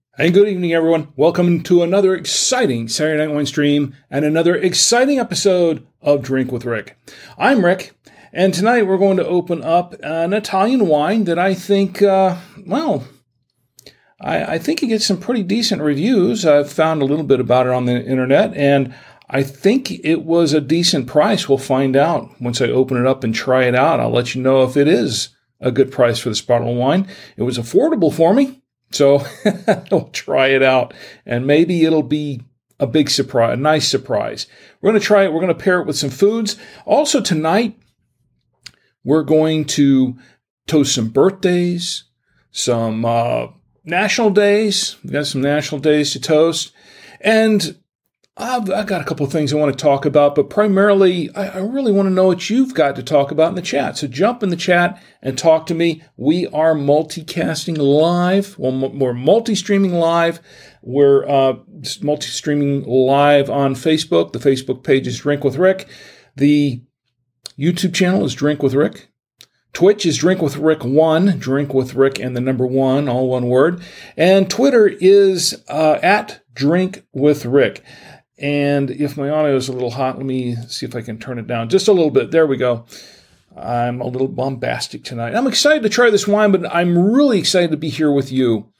And good evening, everyone. Welcome to another exciting Saturday Night Wine stream and another exciting episode of Drink with Rick. I'm Rick, and tonight we're going to open up an Italian wine that I think, I think it gets some pretty decent reviews. I've found a little bit about it on the internet, and I think it was a decent price. We'll find out once I open it up and try it out. I'll let you know if it is a good price for this bottle of wine. It was affordable for me. So I'll try it out, and maybe it'll be a big surprise, a nice surprise. We're going to try it. We're going to pair it with some foods. Also tonight, we're going to toast some birthdays, some national days. We've got some national days to toast. And I've got a couple of things I want to talk about, but primarily, I really want to know what you've got to talk about in the chat. So jump in the chat and talk to me. We are multicasting live. Well, we're multi-streaming live. We're multi-streaming live on Facebook. The Facebook page is Drink with Rick. The YouTube channel is Drink with Rick. Twitch is Drink with Rick 1, Drink with Rick and the number 1, all one word. And Twitter is at Drink with Rick. And if my audio is a little hot, let me see if I can turn it down just a little bit. There we go. I'm a little bombastic tonight. I'm excited to try this wine, but I'm really excited to be here with you.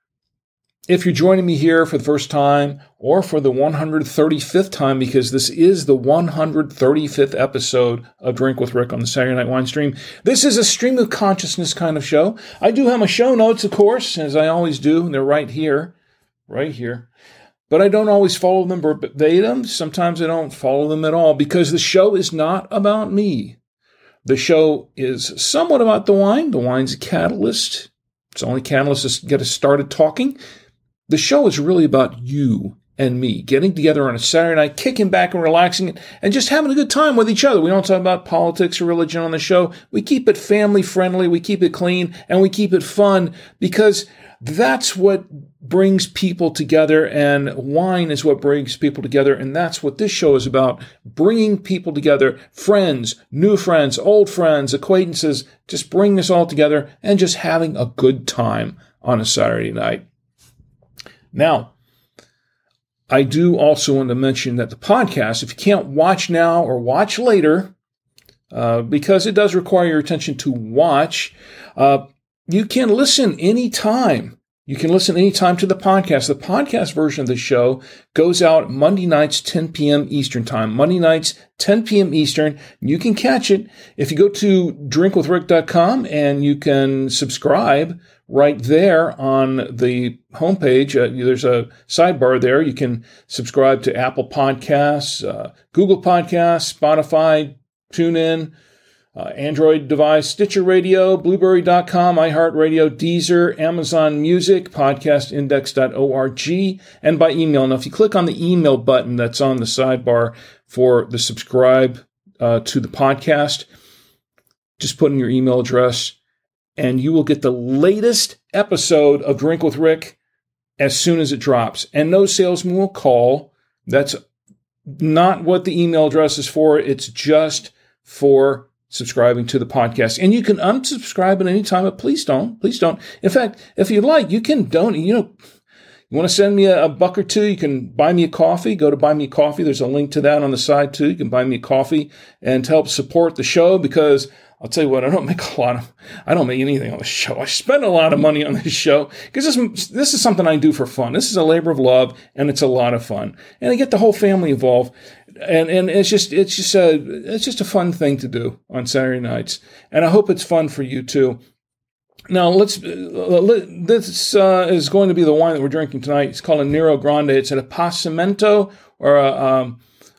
If you're joining me here for the first time or for the 135th time, because this is the 135th episode of Drink with Rick on the Saturday Night Wine stream, this is a stream of consciousness kind of show. I do have my show notes, of course, as I always do, and they're right here. But I don't always follow them verbatim. Sometimes I don't follow them at all because the show is not about me. The show is somewhat about the wine. The wine's a catalyst. It's the only catalyst to get us started talking. The show is really about you and me getting together on a Saturday night, kicking back and relaxing, and just having a good time with each other. We don't talk about politics or religion on the show. We keep it family friendly, we keep it clean, and we keep it fun because that's what brings people together, and wine is what brings people together, and that's what this show is about, bringing people together, friends, new friends, old friends, acquaintances, just bring this all together and just having a good time on a Saturday night. Now, I do also want to mention that the podcast, if you can't watch now or watch later, because it does require your attention to watch, you can listen anytime. You can listen anytime to the podcast. The podcast version of the show goes out Monday nights, 10 p.m. Eastern time. Monday nights, 10 p.m. Eastern. You can catch it if you go to drinkwithrick.com, and you can subscribe right there on the homepage. There's a sidebar there. You can subscribe to Apple Podcasts, Google Podcasts, Spotify, TuneIn, Android device, Stitcher Radio, Blueberry.com, iHeartRadio, Deezer, Amazon Music, podcastindex.org, and by email. Now, if you click on the email button that's on the sidebar for the subscribe to the podcast, just put in your email address, and you will get the latest episode of Drink with Rick as soon as it drops. And no salesman will call. That's not what the email address is for. It's just for subscribing to the podcast. And you can unsubscribe at any time, but please don't. Please don't. In fact, if you'd like, you can donate. You want to send me a buck or two, you can buy me a coffee. Go to Buy Me a Coffee. There's a link to that on the side, too. You can buy me a coffee and to help support the show, because I'll tell you what, I don't make anything on the show. I spend a lot of money on this show because this is something I do for fun. This is a labor of love, and it's a lot of fun. And I get the whole family involved. And it's just a fun thing to do on Saturday nights, and I hope it's fun for you too. Now this is going to be the wine that we're drinking tonight. It's called a Nero Grande. It's an Appassimento, or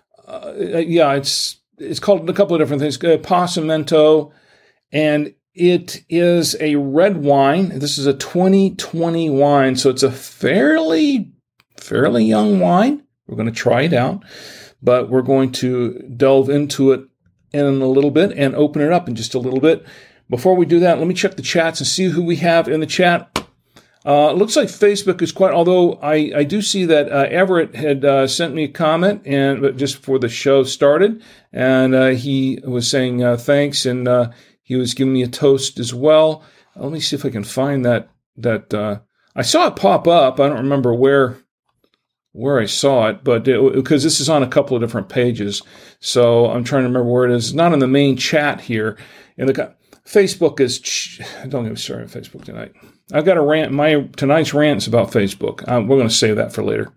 it's called a couple of different things. Appassimento, and it is a red wine. This is a 2020 wine, so it's a fairly young wine. We're going to try it out, but we're going to delve into it in a little bit and open it up in just a little bit. Before we do that, let me check the chats and see who we have in the chat. It looks like Facebook is although I do see that Everett had sent me a comment, but just before the show started, and he was saying thanks, and he was giving me a toast as well. Let me see if I can find that. I saw it pop up. I don't remember where I saw it, but because this is on a couple of different pages, so I'm trying to remember where it is. It's not in the main chat here. And Facebook is. Don't get me started on Facebook tonight. I've got a rant. Tonight's rant is about Facebook. We're going to save that for later.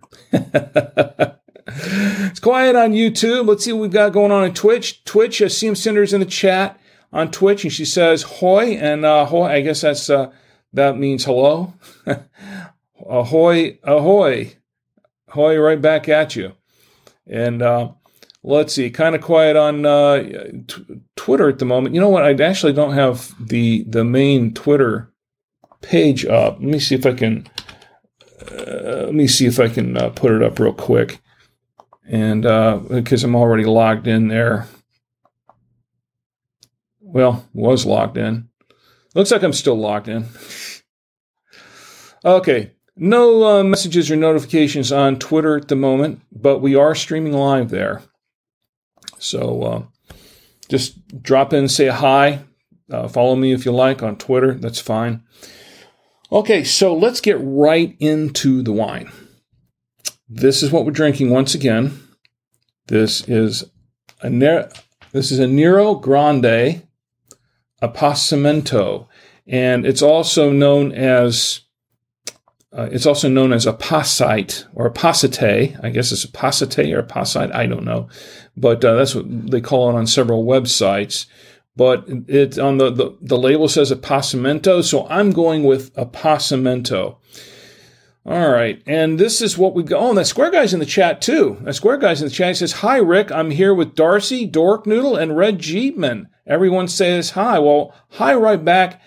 It's quiet on YouTube. Let's see what we've got going on Twitch. Twitch, CM Cinder's in the chat on Twitch, and she says "hoy," and "hoy." I guess that means hello. Ahoy, ahoy, ahoy! Right back at you. And let's see, kind of quiet on Twitter at the moment. You know what? I actually don't have the main Twitter page up. Let me see if I can. Put it up real quick. And because I'm already logged in there. Well, was logged in. Looks like I'm still logged in. Okay. No messages or notifications on Twitter at the moment, but we are streaming live there. So just drop in, say hi. Follow me if you like on Twitter. That's fine. Okay, so let's get right into the wine. This is what we're drinking once again. This is a Nero Grande Appassimento, and it's also known as Apacite or Apacite. I guess it's Apacite or Apacite. I don't know, but that's what they call it on several websites. But it on the label says Appassimento, so I'm going with Appassimento. All right, and this is what we've got. Oh, and that Square Guy's in the chat, too. That Square Guy's in the chat. He says, "Hi, Rick. I'm here with Darcy, Dork Noodle, and Red Jeepman. Everyone says hi." Well, hi right back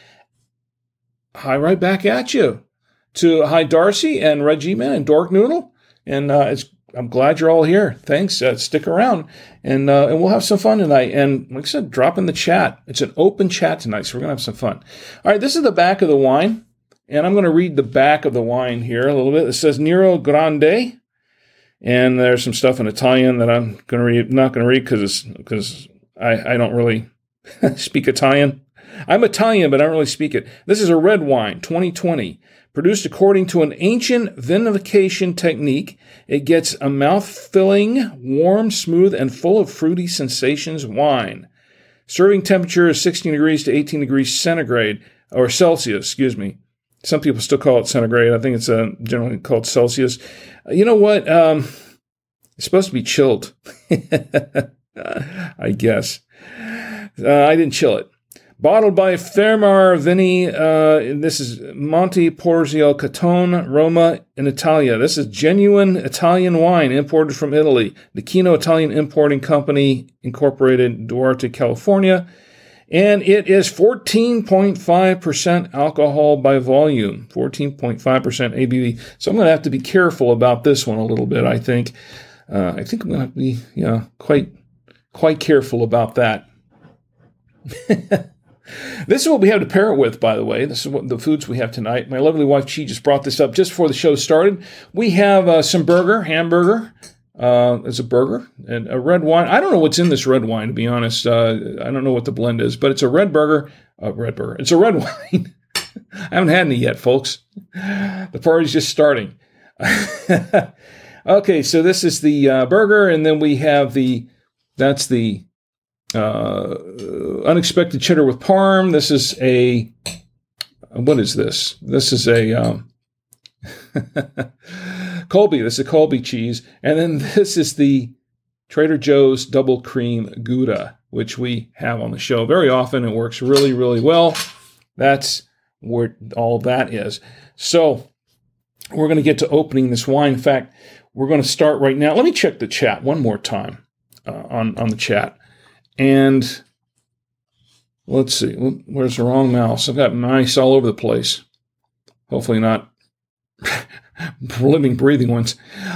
at you. Hi, Darcy, and Red Jeepman, and Dork Noodle. And I'm glad you're all here. Thanks. Stick around, and we'll have some fun tonight. And like I said, drop in the chat. It's an open chat tonight, so we're going to have some fun. All right, this is the back of the wine. And I'm going to read the back of the wine here a little bit. It says Nero Grande, and there's some stuff in Italian that I'm going to read. Not going to read because I don't really speak Italian. I'm Italian, but I don't really speak it. This is a red wine, 2020, produced according to an ancient vinification technique. It gets a mouth-filling, warm, smooth, and full of fruity sensations wine. Serving temperature is 16 degrees to 18 degrees centigrade or Celsius. Excuse me. Some people still call it centigrade. I think it's generally called Celsius. You know what? It's supposed to be chilled. I guess. I didn't chill it. Bottled by Fermar Vini. This is Monte Porzio Catone, Roma, in Italia. This is genuine Italian wine imported from Italy. The Kino Italian Importing Company, Incorporated, Duarte, California. And it is 14.5% alcohol by volume, 14.5% ABV. So I'm going to have to be careful about this one a little bit, I think. I think I'm going to have to be quite careful about that. This is what we have to pair it with, by the way. This is what the foods we have tonight. My lovely wife, Chi, just brought this up just before the show started. We have some hamburger. It's a burger and a red wine. I don't know what's in this red wine, to be honest. I don't know what the blend is, but it's a red burger. It's a red wine. I haven't had any yet, folks. The party's just starting. Okay, so this is the burger, and then we have that's the unexpected cheddar with parm. This is what is this? This is a Colby. This is a Colby cheese. And then this is the Trader Joe's Double Cream Gouda, which we have on the show very often. It works really, really well. That's where all that is. So we're going to get to opening this wine. In fact, we're going to start right now. Let me check the chat one more time on the chat. And let's see. Where's the wrong mouse? I've got mice all over the place. Hopefully not living, breathing ones.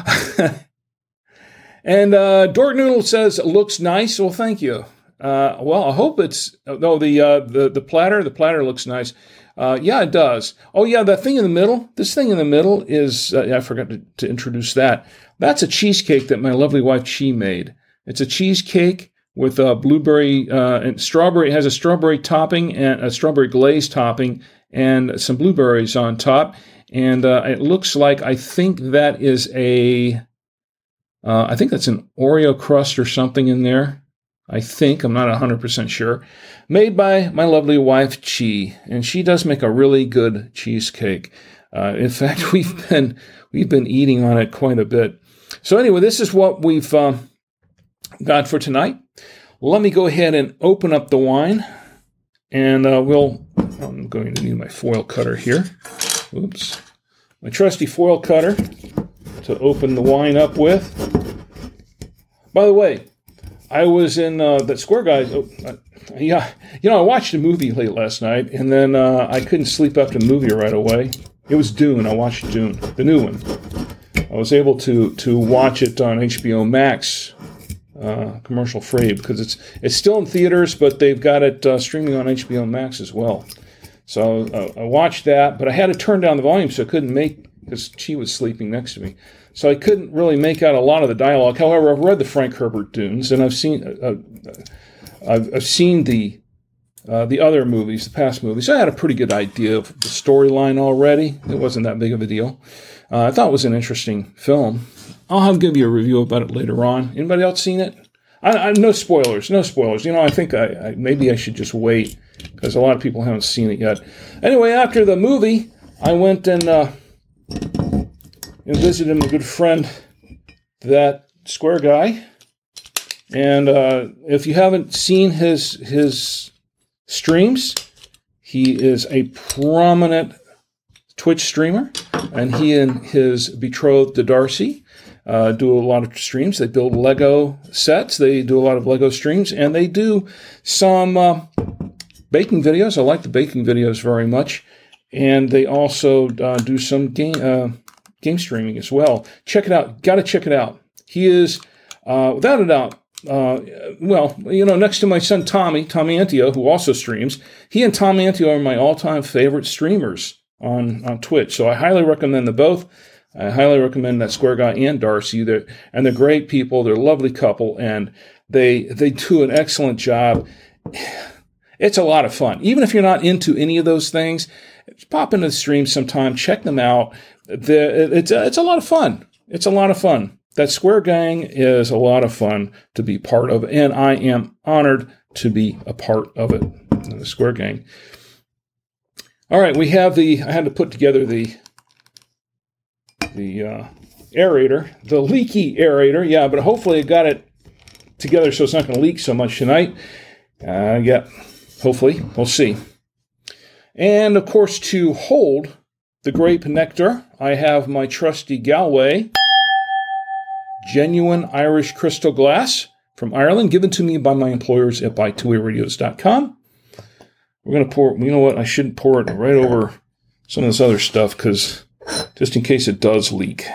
And Dork Noodle says, looks nice. Well, thank you. Well, I hope it's... No, the platter. The platter looks nice. Yeah, it does. Oh, yeah, that thing in the middle. This thing in the middle is... I forgot to introduce that. That's a cheesecake that my lovely wife, Chi, made. It's a cheesecake with blueberry and strawberry. It has a strawberry topping and a strawberry glaze topping and some blueberries on top. And it looks like, I think that is I think that's an Oreo crust or something in there. I think, I'm not 100% sure. Made by my lovely wife, Chi, and she does make a really good cheesecake. In fact, we've been eating on it quite a bit. So anyway, this is what we've got for tonight. Let me go ahead and open up the wine, and I'm going to need my foil cutter here. Oops. My trusty foil cutter to open the wine up with. By the way, I was in that Square Guys. I watched a movie late last night, and then I couldn't sleep after the movie right away. It was Dune. I watched Dune, the new one. I was able to watch it on HBO Max, commercial free, because it's still in theaters, but they've got it streaming on HBO Max as well. So I watched that, but I had to turn down the volume so I couldn't because she was sleeping next to me. So I couldn't really make out a lot of the dialogue. However, I've read the Frank Herbert Dunes, and I've seen the other movies, the past movies. I had a pretty good idea of the storyline already. It wasn't that big of a deal. I thought it was an interesting film. I'll give you a review about it later on. Anybody else seen it? No spoilers. No spoilers. I think maybe I should just wait because a lot of people haven't seen it yet. Anyway, after the movie, I went and visited my good friend, that Square Guy. And if you haven't seen his streams, he is a prominent Twitch streamer, and he and his betrothed Darcy do a lot of streams. They build Lego sets. They do a lot of Lego streams, and they do some baking videos. I like the baking videos very much, and they also do some game streaming as well. Check it out. Got to check it out. He is, without a doubt, next to my son Tommy Antio, who also streams, he and Tommy Antio are my all-time favorite streamers on Twitch. So I highly recommend them both. I highly recommend that Square Guy and Darcy. They're great people. They're a lovely couple, and they do an excellent job. It's a lot of fun. Even if you're not into any of those things, pop into the stream sometime. Check them out. It's a lot of fun. It's a lot of fun. That Square Gang is a lot of fun to be part of, and I am honored to be a part of it, the Square Gang. All right, I had to put together the aerator, the leaky aerator. Yeah, but hopefully I got it together so it's not going to leak so much tonight. Hopefully. We'll see. And, of course, to hold the grape nectar, I have my trusty Galway genuine Irish crystal glass from Ireland, given to me by my employers at buy2wayradios.com. We're going to pour, you know what, I shouldn't pour it right over some of this other stuff, because just in case it does leak.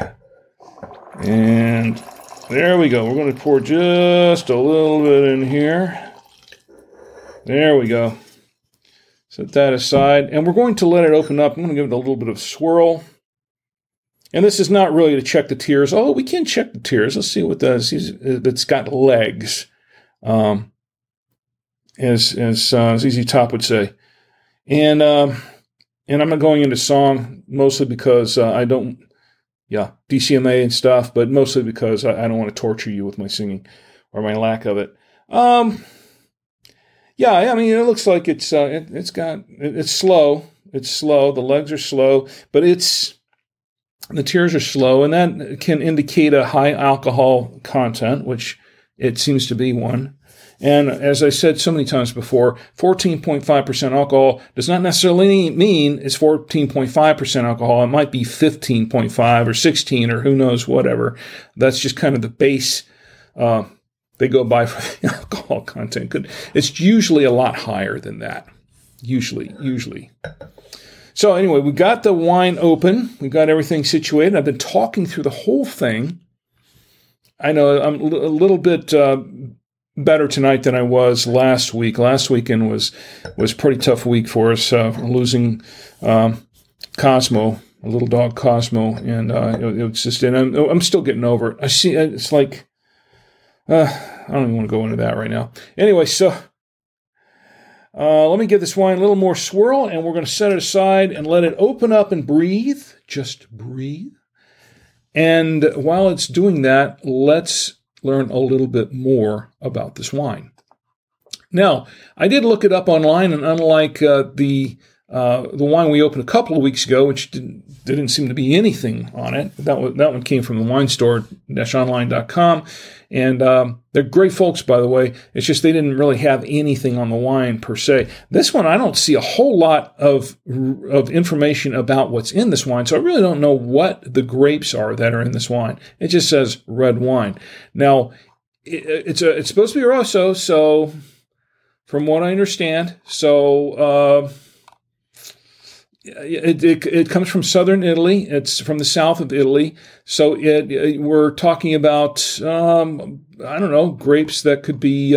And there we go. We're going to pour just a little bit in here. There we go. Set that aside. And we're going to let it open up. I'm going to give it a little bit of swirl. And this is not really to check the tears, although we can check the tears. Let's see what that is. It's got legs, as ZZ Top would say. And I'm not going into song, mostly because DCMA and stuff, but mostly because I don't want to torture you with my singing or my lack of it. It looks like it's slow. It's slow. The legs are slow, but the tears are slow, and that can indicate a high alcohol content, which it seems to be one. And as I said so many times before, 14.5% alcohol does not necessarily mean it's 14.5% alcohol. It might be 15.5 or 16 or who knows, whatever. That's just kind of the base they go by for the alcohol content. It's usually a lot higher than that. Usually. So anyway, we got the wine open. We got everything situated. I've been talking through the whole thing. I know I'm a little bit better tonight than I was last week. Last weekend was a pretty tough week for us, losing Cosmo, a little dog Cosmo, and it was just. And I'm still getting over it. I see. It's like I don't even want to go into that right now. Anyway, so Let me give this wine a little more swirl, and we're going to set it aside and let it open up and breathe. Just breathe. And while it's doing that, let's learn a little bit more about this wine. Now, I did look it up online, and unlike the wine we opened a couple of weeks ago, which didn't seem to be anything on it, that one came from the wine store-online.com, and they're great folks, by the way. It's just they didn't really have anything on the wine per se. This one, I don't see a whole lot of information about what's in this wine, so I really don't know what the grapes are that are in this wine. It just says red wine. Now, it's supposed to be Rosso, so from what I understand, it comes from southern Italy. It's from the south of Italy. So we're talking about, grapes that could be,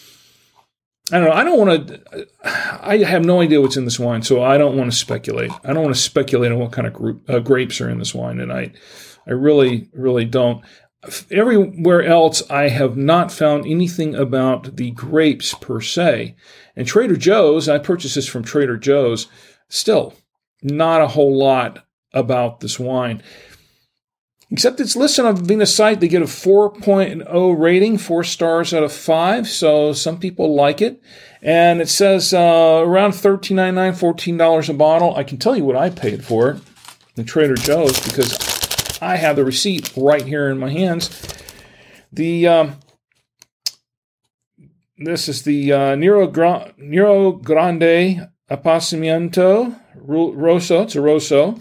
I have no idea what's in this wine, so I don't want to speculate. I don't want to speculate on what kind of grapes are in this wine tonight. I really, really don't. Everywhere else, I have not found anything about the grapes per se. And Trader Joe's, I purchased this from Trader Joe's, still not a whole lot about this wine. Except it's listed on Vivina site. They get a 4.0 rating, 4 stars out of 5. So some people like it. And it says around $13.99, $14 a bottle. I can tell you what I paid for it in Trader Joe's because I have the receipt right here in my hands. This is the Nero Grande Appassimento Rosso. It's a Rosso.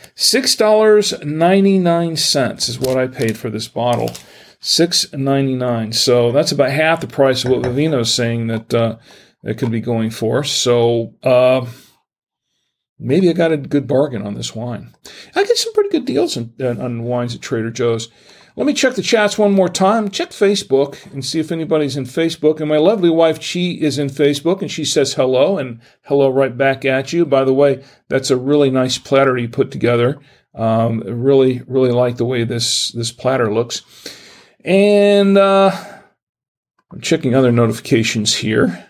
$6.99 is what I paid for this bottle. $6.99. So that's about half the price of what Vivino is saying that it could be going for. So maybe I got a good bargain on this wine. I get some pretty good deals on wines at Trader Joe's. Let me check the chats one more time. Check Facebook and see if anybody's in Facebook. And my lovely wife, Chi, is in Facebook, and she says hello, and hello right back at you. By the way, that's a really nice platter you put together. Really, really like the way this platter looks. And I'm checking other notifications here.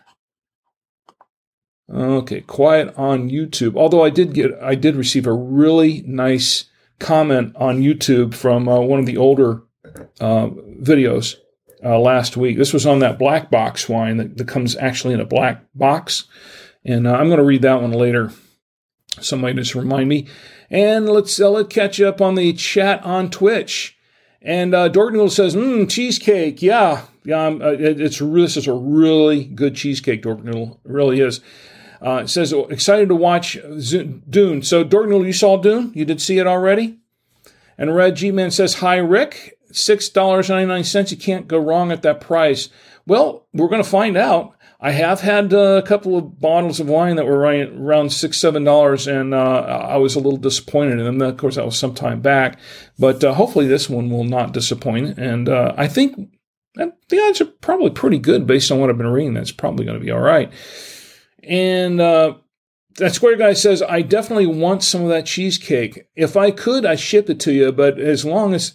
Okay, quiet on YouTube. Although I did receive a really nice comment on YouTube from one of the older videos last week. This was on that black box wine that comes actually in a black box. And I'm going to read that one later. Somebody just remind me. And let's catch up on the chat on Twitch. And Dorknoodle says, cheesecake. Yeah. This is a really good cheesecake, Dorknoodle. It really is. It says, excited to watch Dune. So, Dorknoodle, you saw Dune? You did see it already? And Red G-Man says, hi, Rick. $6.99. You can't go wrong at that price. Well, we're going to find out. I have had a couple of bottles of wine that were around $6, $7, and I was a little disappointed in them. Of course, that was some time back. But hopefully this one will not disappoint. And I think the odds are probably pretty good based on what I've been reading. That's probably going to be all right. And that Square Guy says, I definitely want some of that cheesecake. If I could, I'd ship it to you. But as long as,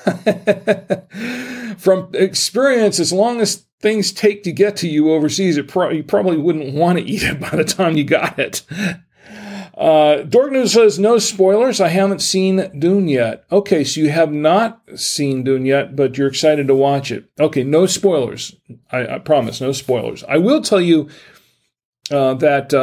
from experience, as long as things take to get to you overseas, you probably wouldn't want to eat it by the time you got it. Dorknews says, no spoilers. I haven't seen Dune yet. Okay, so you have not seen Dune yet, but you're excited to watch it. Okay, no spoilers. I promise, no spoilers. I will tell you that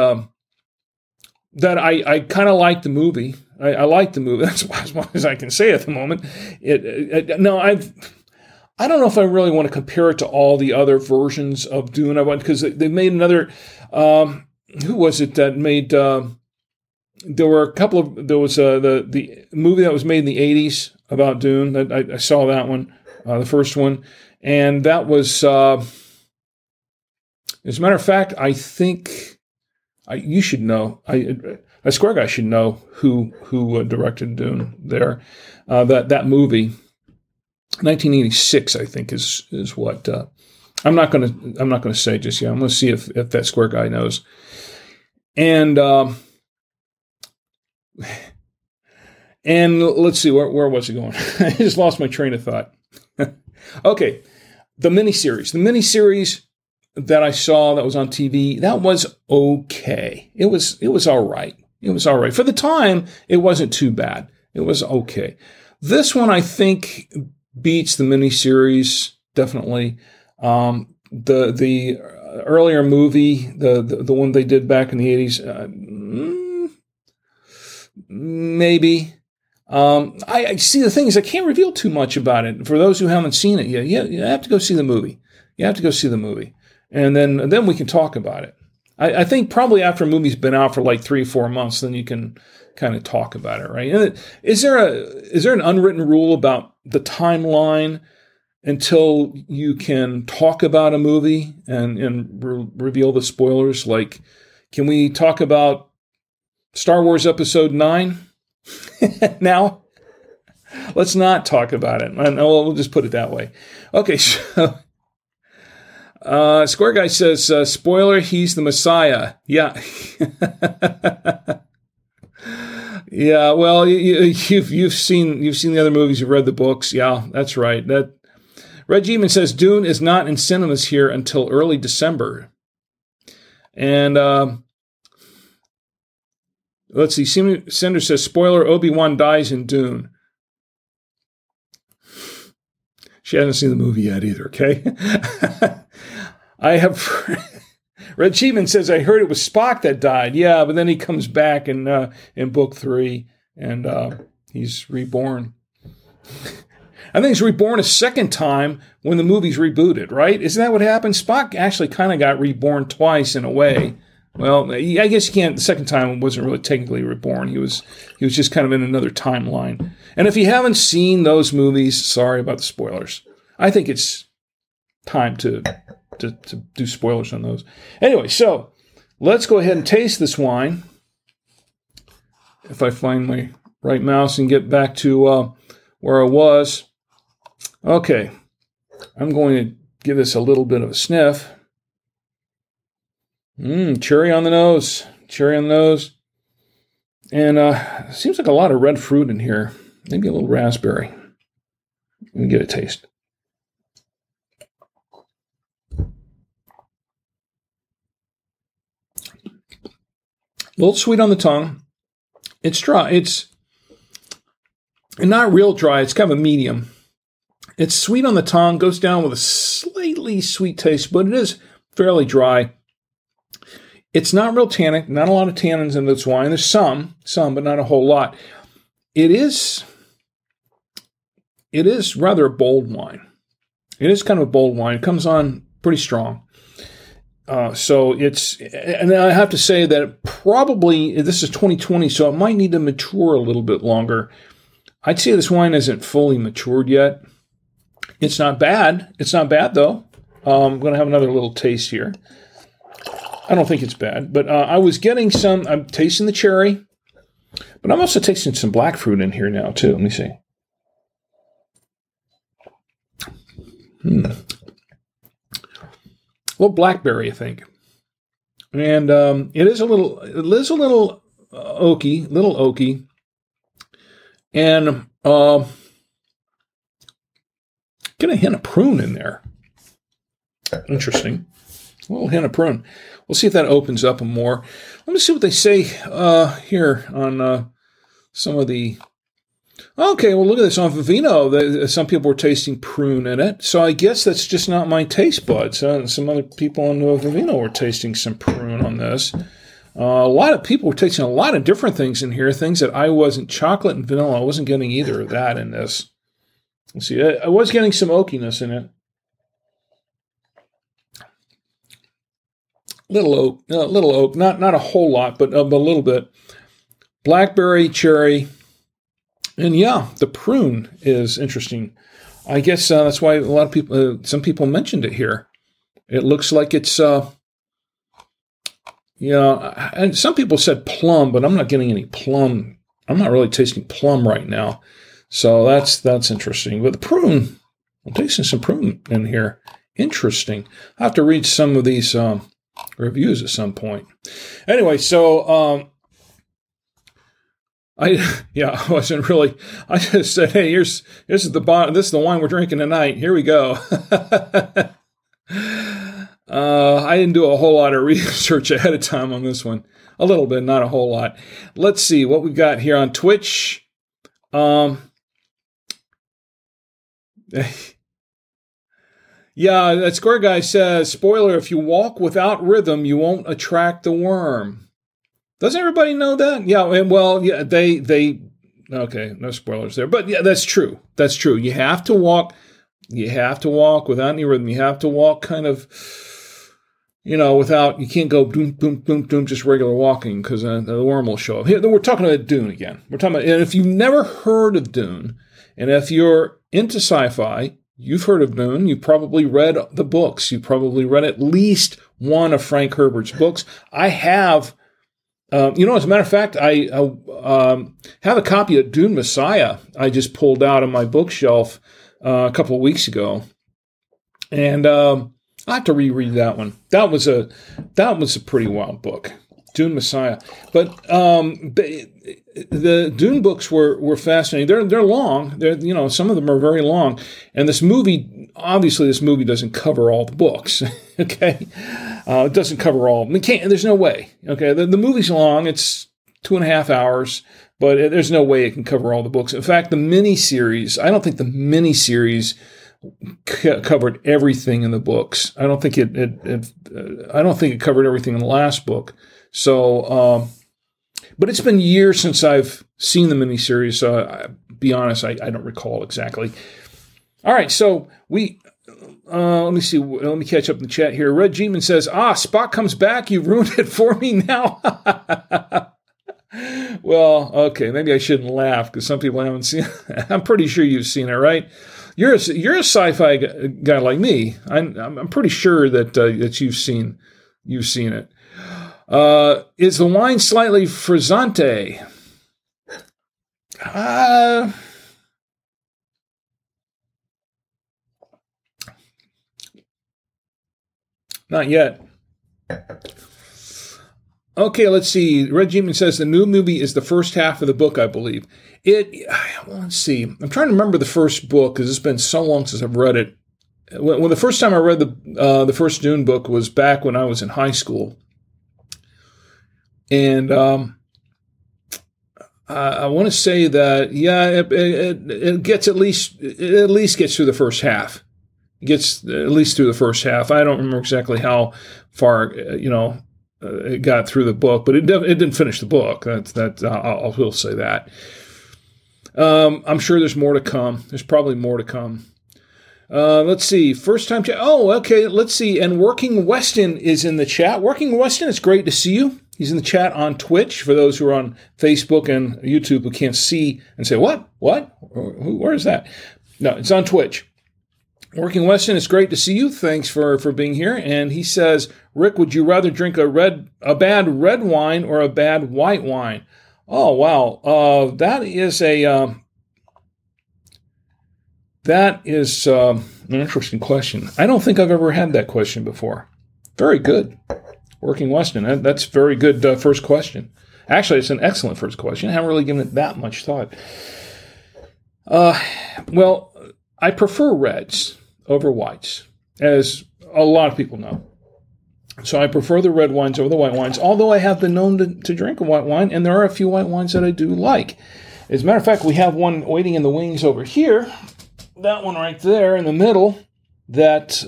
I kind of like the movie. I like the movie. That's as much as I can say at the moment. I don't know if I really want to compare it to all the other versions of Dune. Because they made another. Who was it that made? There were a couple of. There was the movie that was made in the 80s about Dune. I saw that one, the first one, and that was. As a matter of fact, I think you should know. A Square Guy should know who directed Dune. There, that movie, 1986, I think is what. I'm not gonna say just yet. I'm gonna see if that Square Guy knows. And let's see where was it going? I just lost my train of thought. Okay, the miniseries. that I saw that was on TV, that was okay. It was all right. It was all right. For the time, it wasn't too bad. It was okay. This one, I think, beats the miniseries, definitely. The earlier movie, the one they did back in the 80s, maybe. I see the thing is I can't reveal too much about it. For those who haven't seen it yet, you have to go see the movie. You have to go see the movie. And then we can talk about it. I think probably after a movie's been out for like 3 or 4 months, then you can kind of talk about it, right? And is there an unwritten rule about the timeline until you can talk about a movie and reveal the spoilers? Like, can we talk about Star Wars Episode 9 now? Let's not talk about it. We'll just put it that way. Okay, so Square Guy says, spoiler, he's the Messiah. Yeah. Yeah, well, you've seen the other movies, you've read the books. Yeah, that's right. Red G-Man says Dune is not in cinemas here until early December. And let's see, Cinder says, spoiler, Obi-Wan dies in Dune. She hasn't seen the movie yet either, okay? I have... Red Cheeman says, I heard it was Spock that died. Yeah, but then he comes back in book 3, and he's reborn. I think he's reborn a second time when the movie's rebooted, right? Isn't that what happened? Spock actually kind of got reborn twice in a way. Well, I guess you can't. The second time wasn't really technically reborn. He was just kind of in another timeline. And if you haven't seen those movies, sorry about the spoilers. I think it's time to do spoilers on those. Anyway, so let's go ahead and taste this wine. If I find my right mouse and get back to where I was. Okay, I'm going to give this a little bit of a sniff. Cherry on the nose. Cherry on the nose. And seems like a lot of red fruit in here. Maybe a little raspberry. Let me get a taste. A little sweet on the tongue. It's dry. It's not real dry. It's kind of a medium. It's sweet on the tongue, goes down with a slightly sweet taste, but it is fairly dry. It's not real tannic, not a lot of tannins in this wine. There's some, but not a whole lot. It is rather a bold wine. It is kind of a bold wine. It comes on pretty strong. So it's, and I have to say that probably, this is 2020, so it might need to mature a little bit longer. I'd say this wine isn't fully matured yet. It's not bad. It's not bad, though. I'm going to have another little taste here. I don't think it's bad, but I was getting some, I'm tasting the cherry, but I'm also tasting some black fruit in here now, too. Let me see. A little blackberry, I think. And it is a little oaky, and get a hint of prune in there. Interesting. A little hint of prune. We'll see if that opens up more. Let me see what they say here on some of the... Okay, well, look at this. On Vivino, some people were tasting prune in it. So I guess that's just not my taste buds. Some other people on Vivino were tasting some prune on this. A lot of people were tasting a lot of different things in here. Things that I wasn't... Chocolate and vanilla. I wasn't getting either of that in this. Let's see. I was getting some oakiness in it. Little oak, not a whole lot, but a little bit. Blackberry, cherry, and yeah, the prune is interesting. I guess that's why a lot of people, some people mentioned it here. It looks like it's, and some people said plum, but I'm not getting any plum. I'm not really tasting plum right now, so that's interesting. But the prune, I'm tasting some prune in here. Interesting. I have to read some of these. Reviews at some point. Anyway, so I wasn't really. I just said, "Hey, this is the wine we're drinking tonight. Here we go." I didn't do a whole lot of research ahead of time on this one. A little bit, not a whole lot. Let's see what we got here on Twitch. Yeah, that Square Guy says, spoiler, if you walk without rhythm, you won't attract the worm. Doesn't everybody know that? Yeah, and well, yeah, they okay, no spoilers there. But yeah, that's true. That's true. You have to walk without any rhythm. You have to walk kind of, without, you can't go boom, boom, boom, boom, just regular walking, because the worm will show up. Here, we're talking about Dune again. We're talking about, and if you've never heard of Dune, and if you're into sci-fi, you've heard of Dune. You probably read the books. You probably read at least one of Frank Herbert's books. I have, as a matter of fact, I have a copy of Dune Messiah I just pulled out of my bookshelf a couple of weeks ago. And I have to reread that one. That was a pretty wild book, Dune Messiah. But the Dune books were fascinating. They're long. Some of them are very long. And this movie doesn't cover all the books. Okay, it doesn't cover all. There's no way. Okay, the movie's long. It's 2.5 hours, but there's no way it can cover all the books. In fact, the miniseries. I don't think the miniseries covered everything in the books. I don't think it covered everything in the last book. So. But it's been years since I've seen the miniseries, so I'll be honest, I don't recall exactly. All right, so let me see. Let me catch up in the chat here. Red G-Man says, Spock comes back. You ruined it for me now. Well, okay, maybe I shouldn't laugh because some people haven't seen it. I'm pretty sure you've seen it, right? You're a sci-fi guy like me. I'm pretty sure that you've seen it. Is the wine slightly frizzante? Not yet. Okay, let's see. Red G-Man says the new movie is the first half of the book, I believe. Let's see. I'm trying to remember the first book because it's been so long since I've read it. When the first time I read the first Dune book was back when I was in high school. And I want to say that, it gets at least gets through the first half. It gets at least through the first half. I don't remember exactly how far, it got through the book, but it didn't finish the book. I will say that. I'm sure there's more to come. There's probably more to come. Let's see. First time chat. Oh, okay. Let's see. And Working Weston is in the chat. Working Weston, it's great to see you. He's in the chat on Twitch. For those who are on Facebook and YouTube who can't see and say, what? Where is that? No, it's on Twitch. Working Weston, it's great to see you. Thanks for being here. And he says, Rick, would you rather drink a bad red wine or a bad white wine? Oh, wow. That is an interesting question. I don't think I've ever had that question before. Very good. Working Weston, that's very good first question. Actually, it's an excellent first question. I haven't really given it that much thought. Well, I prefer reds over whites, as a lot of people know. So I prefer the red wines over the white wines, although I have been known to drink a white wine, and there are a few white wines that I do like. As a matter of fact, we have one waiting in the wings over here. That one right there in the middle that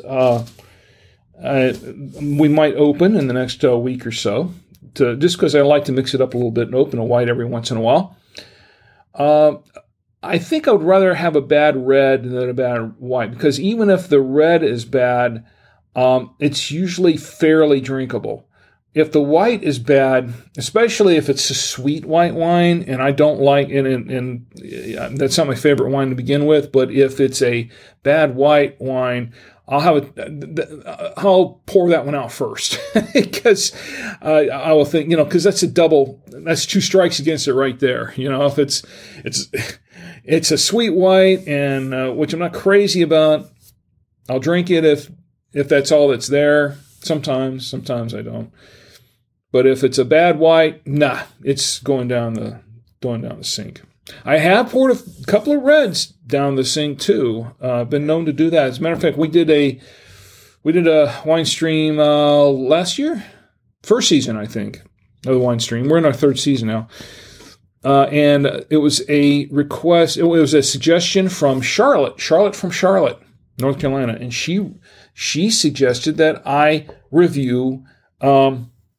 we might open in the next week or so, just because I like to mix it up a little bit and open a white every once in a while. I think I would rather have a bad red than a bad white, because even if the red is bad, it's usually fairly drinkable. If the white is bad, especially if it's a sweet white wine, and I don't like it, and that's not my favorite wine to begin with, but if it's a bad white wine, I'll pour that one out first because I will think, because that's two strikes against it right there. If it's a sweet white, and which I'm not crazy about, I'll drink it if that's all that's there. Sometimes I don't. But if it's a bad white, it's going down the sink. I have poured a couple of reds down the sink too. Been known to do that. As a matter of fact, we did We did a wine stream last year, first season, I think, of the wine stream. We're in our third season now. And it was a request, it was a suggestion from Charlotte from Charlotte, North Carolina. And she suggested that I review a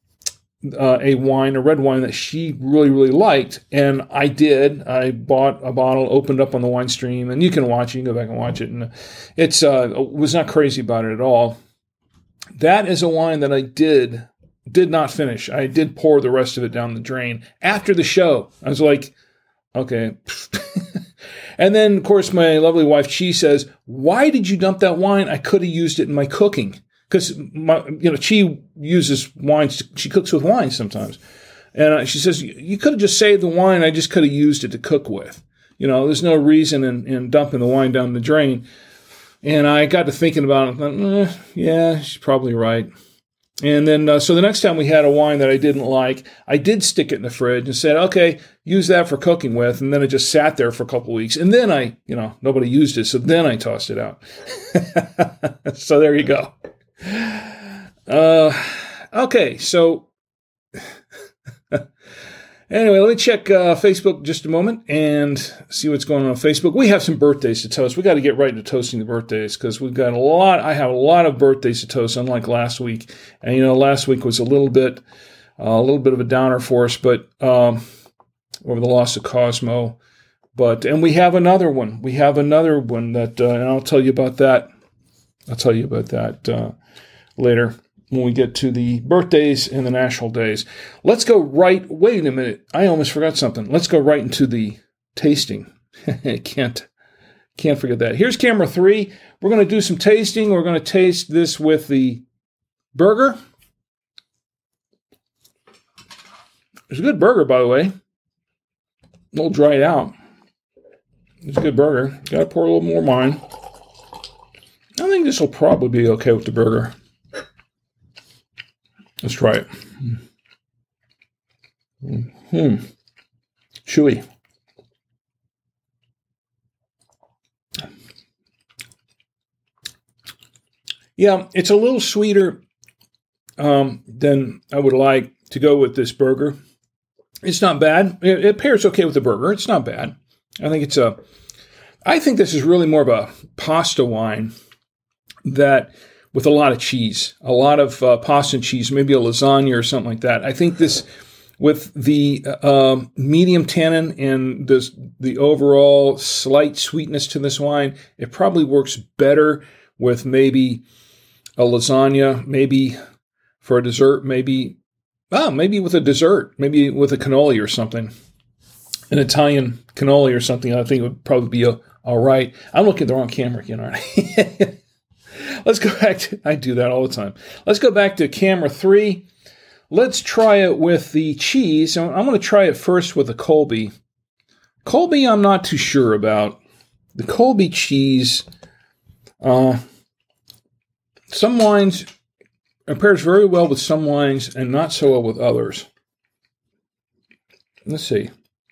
red wine that she really, really liked. And I did. I bought a bottle, opened up on the wine stream, and you can watch it. You can go back and watch it. And it's was not crazy about it at all. That is a wine that I did not finish. I did pour the rest of it down the drain after the show. I was like, okay. And then, of course, my lovely wife, Chi, says, why did you dump that wine? I could have used it in my cooking. Because, Chi uses wines. She cooks with wine sometimes. And she says, you could have just saved the wine. I just could have used it to cook with. There's no reason in dumping the wine down the drain. And I got to thinking about it. I thought, yeah, she's probably right. And then, so the next time we had a wine that I didn't like, I did stick it in the fridge and said, okay, use that for cooking with. And then it just sat there for a couple of weeks. And then nobody used it. So then I tossed it out. So there you go. Okay. So anyway, let me check Facebook just a moment and see what's going on Facebook. We have some birthdays to toast. We got to get right into toasting the birthdays because we've got I have a lot of birthdays to toast, unlike last week. And last week was a little bit of a downer for us, but over the loss of Cosmo. And we have another one. We have another one that, and I'll tell you about that. Later, when we get to the birthdays and the national days. Let's go wait a minute. I almost forgot something. Let's go right into the tasting. Can't forget that. Here's camera 3. We're going to do some tasting. We're going to taste this with the burger. It's a good burger, by the way. A little dried out. It's a good burger. Got to pour a little more wine. I think this will probably be okay with the burger. Let's try it. Chewy. Yeah, it's a little sweeter than I would like to go with this burger. It's not bad. It pairs okay with the burger. It's not bad. I think this is really more of a pasta wine that with a lot of cheese, a lot of pasta and cheese, maybe a lasagna or something like that. I think this, with the medium tannin and the overall slight sweetness to this wine, it probably works better with maybe a lasagna, maybe for a dessert, maybe with a dessert, maybe with a cannoli or something, an Italian cannoli or something. I think it would probably be all right. I'm looking at the wrong camera again, aren't I? Let's go back to, I do that all the time. Let's go back to camera 3. Let's try it with the cheese. I'm going to try it first with the Colby. Colby, I'm not too sure about. The Colby cheese, some wines, it pairs very well with some wines and not so well with others. Let's see.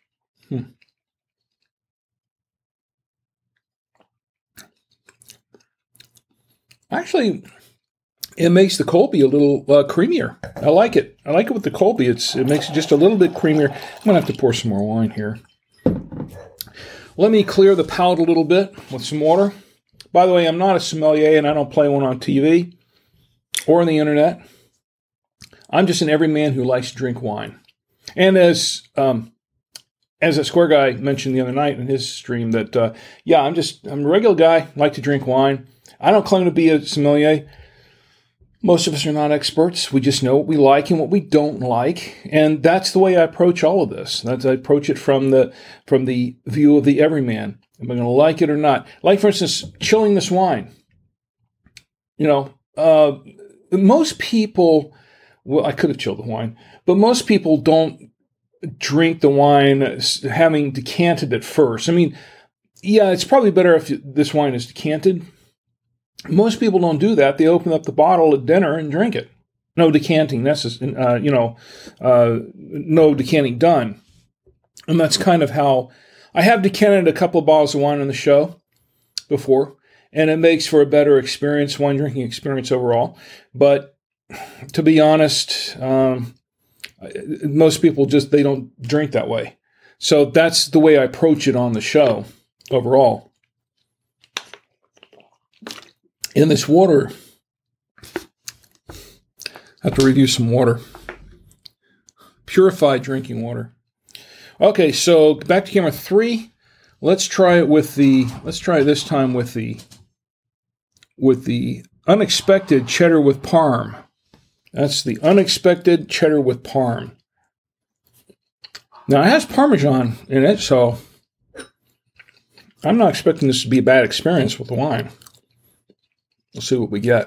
Actually, it makes the Colby a little creamier. I like it. I like it with the Colby. It makes it just a little bit creamier. I'm going to have to pour some more wine here. Let me clear the palate a little bit with some water. By the way, I'm not a sommelier and I don't play one on TV or on the internet. I'm just an everyman who likes to drink wine. And as a Square Guy mentioned the other night in his stream that, I'm a regular guy, like to drink wine. I don't claim to be a sommelier. Most of us are not experts. We just know what we like and what we don't like. And that's the way I approach all of this. I approach it from the view of the everyman. Am I going to like it or not? Like, for instance, chilling this wine. Most people, well, I could have chilled the wine, but most people don't drink the wine having decanted it first. I mean, yeah, it's probably better if this wine is decanted. Most people don't do that. They open up the bottle at dinner and drink it. No decanting necessary. No decanting done. And that's kind of how I have decanted a couple of bottles of wine on the show before. and it makes for a better experience, wine drinking experience overall. But to be honest, most people they don't drink that way. So that's the way I approach it on the show overall. In this water, I have to review some water. Purified drinking water. Okay, so back to camera 3. Let's try it this time with the unexpected cheddar with parm. That's the unexpected cheddar with parm. Now, it has Parmesan in it, so I'm not expecting this to be a bad experience with the wine. We'll see what we get.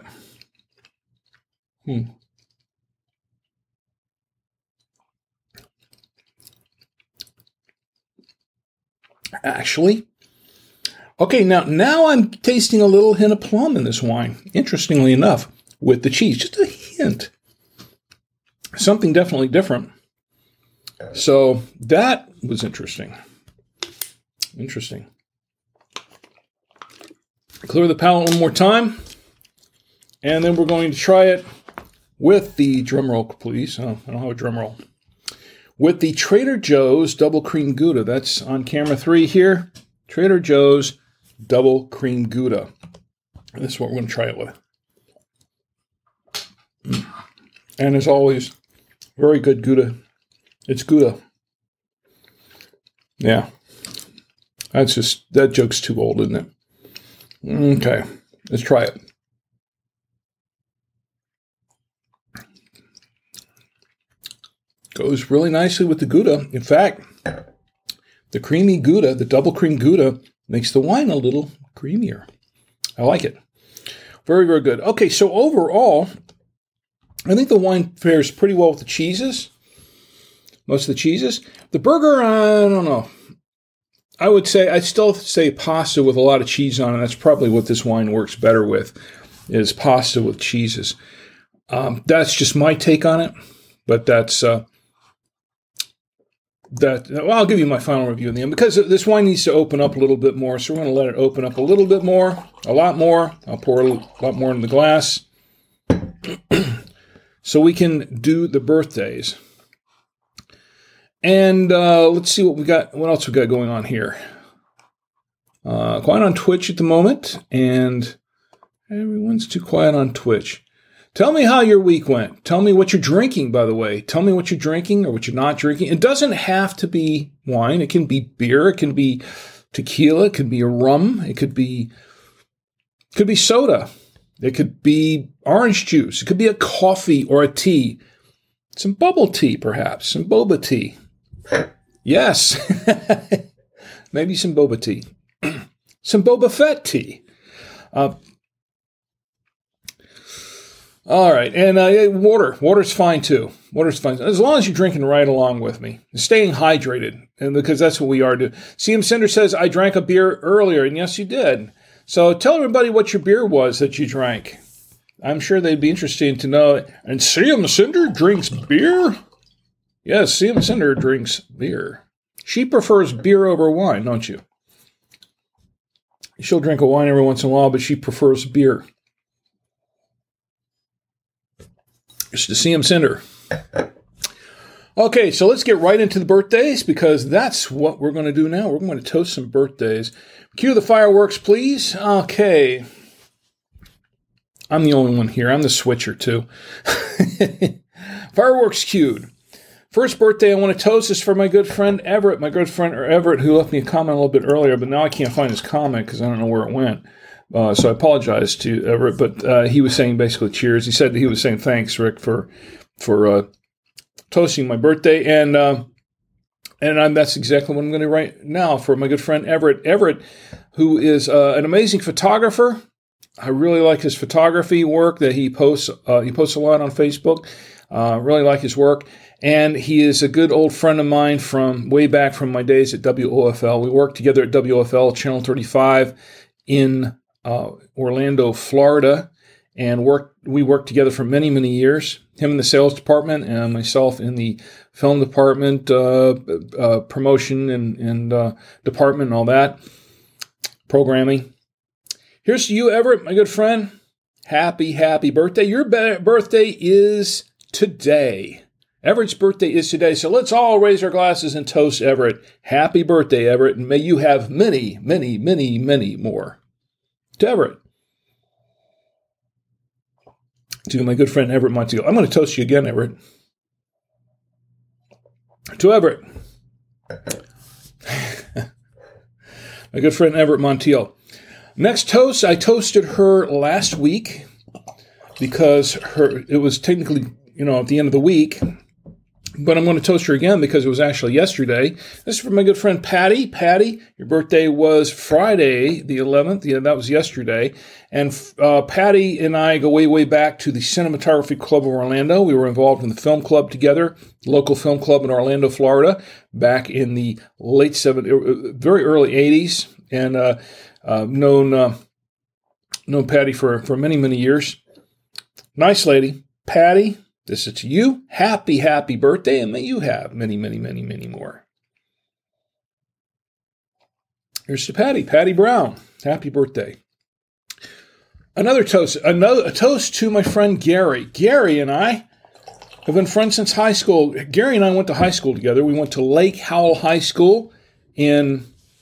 Actually, okay, now I'm tasting a little hint of plum in this wine, interestingly enough, with the cheese. Just a hint. Something definitely different. So that was interesting. Clear the palate one more time. And then we're going to try it with the, drum roll, please. Oh, I don't have a drum roll. With the Trader Joe's Double Cream Gouda. That's on camera 3 here. Trader Joe's Double Cream Gouda. And this is what we're going to try it with. And as always, very good Gouda. It's Gouda. Yeah. That joke's too old, isn't it? Okay, let's try it. Goes really nicely with the Gouda. In fact, the creamy Gouda, the double cream Gouda, makes the wine a little creamier. I like it. Very, very good. Okay, so overall, I think the wine fares pretty well with the cheeses. Most of the cheeses. The burger, I don't know. I'd still say pasta with a lot of cheese on it. That's probably what this wine works better with, is pasta with cheeses. That's just my take on it, but I'll give you my final review in the end, because this wine needs to open up a little bit more, so we're going to let it open up a little bit more, a lot more. I'll pour a lot more in the glass so we can do the birthdays. And let's see what else we got going on here. Quiet on Twitch at the moment, and everyone's too quiet on Twitch. Tell me how your week went. Tell me what you're drinking, by the way. Tell me what you're drinking or what you're not drinking. It doesn't have to be wine. It can be beer. It can be tequila. It could be a rum. It could be soda. It could be orange juice. It could be a coffee or a tea. Some bubble tea, perhaps. Some boba tea. Yes. Maybe some boba tea. Some Boba Fett tea. All right. And water. Water's fine, too. Water's fine. As long as you're drinking right along with me. Staying hydrated. And because that's what we are doing. CM Cinder says, I drank a beer earlier. And yes, you did. So tell everybody what your beer was that you drank. I'm sure they'd be interested to know. And CM Cinder drinks beer? Yes, CM Cinder drinks beer. She prefers beer over wine, don't you? She'll drink a wine every once in a while, but she prefers beer. It's the CM Cinder. Okay, so let's get right into the birthdays, because that's what we're going to do now. We're going to toast some birthdays. Cue the fireworks, please. Okay. I'm the only one here. I'm the switcher, too. Fireworks cued. First birthday I want to toast is for my good friend Everett. My good friend Everett, who left me a comment a little bit earlier, but now I can't find his comment because I don't know where it went. So I apologize to Everett, but he was saying basically cheers. He said he was saying thanks, Rick, for toasting my birthday, and that's exactly what I'm going to do right now for my good friend Everett. Everett, who is an amazing photographer. I really like his photography work that he posts. He posts a lot on Facebook. Really like his work. And he is a good old friend of mine from way back from my days at WOFL. We worked together at WOFL Channel 35 in Orlando, Florida, and we worked together for many, many years. Him in the sales department and myself in the film department, promotion and department and all that, programming. Here's to you, Everett, my good friend. Happy, happy birthday. Your birthday is today. Everett's birthday is today, so let's all raise our glasses and toast Everett. Happy birthday, Everett, and may you have many, many, many, many more. To Everett. To my good friend Everett Montiel. I'm going to toast you again, Everett. To Everett. My good friend Everett Montiel. Next toast, I toasted her last week because it was technically, at the end of the week. But I'm going to toast her again because it was actually yesterday. This is for my good friend Patty. Patty, your birthday was Friday, the 11th. Yeah, that was yesterday. And Patty and I go way, way back to the Cinematography Club of Orlando. We were involved in the film club together, local film club in Orlando, Florida, back in the late 70s, very early 80s. And known Patty for many, many years. Nice lady. Patty, this is to you. Happy, happy birthday, and may you have many, many, many, many more. Here's to Patty. Patty Brown. Happy birthday. A toast to my friend Gary. Gary and I have been friends since high school. Gary and I went to high school together. We went to Lake Howell High School in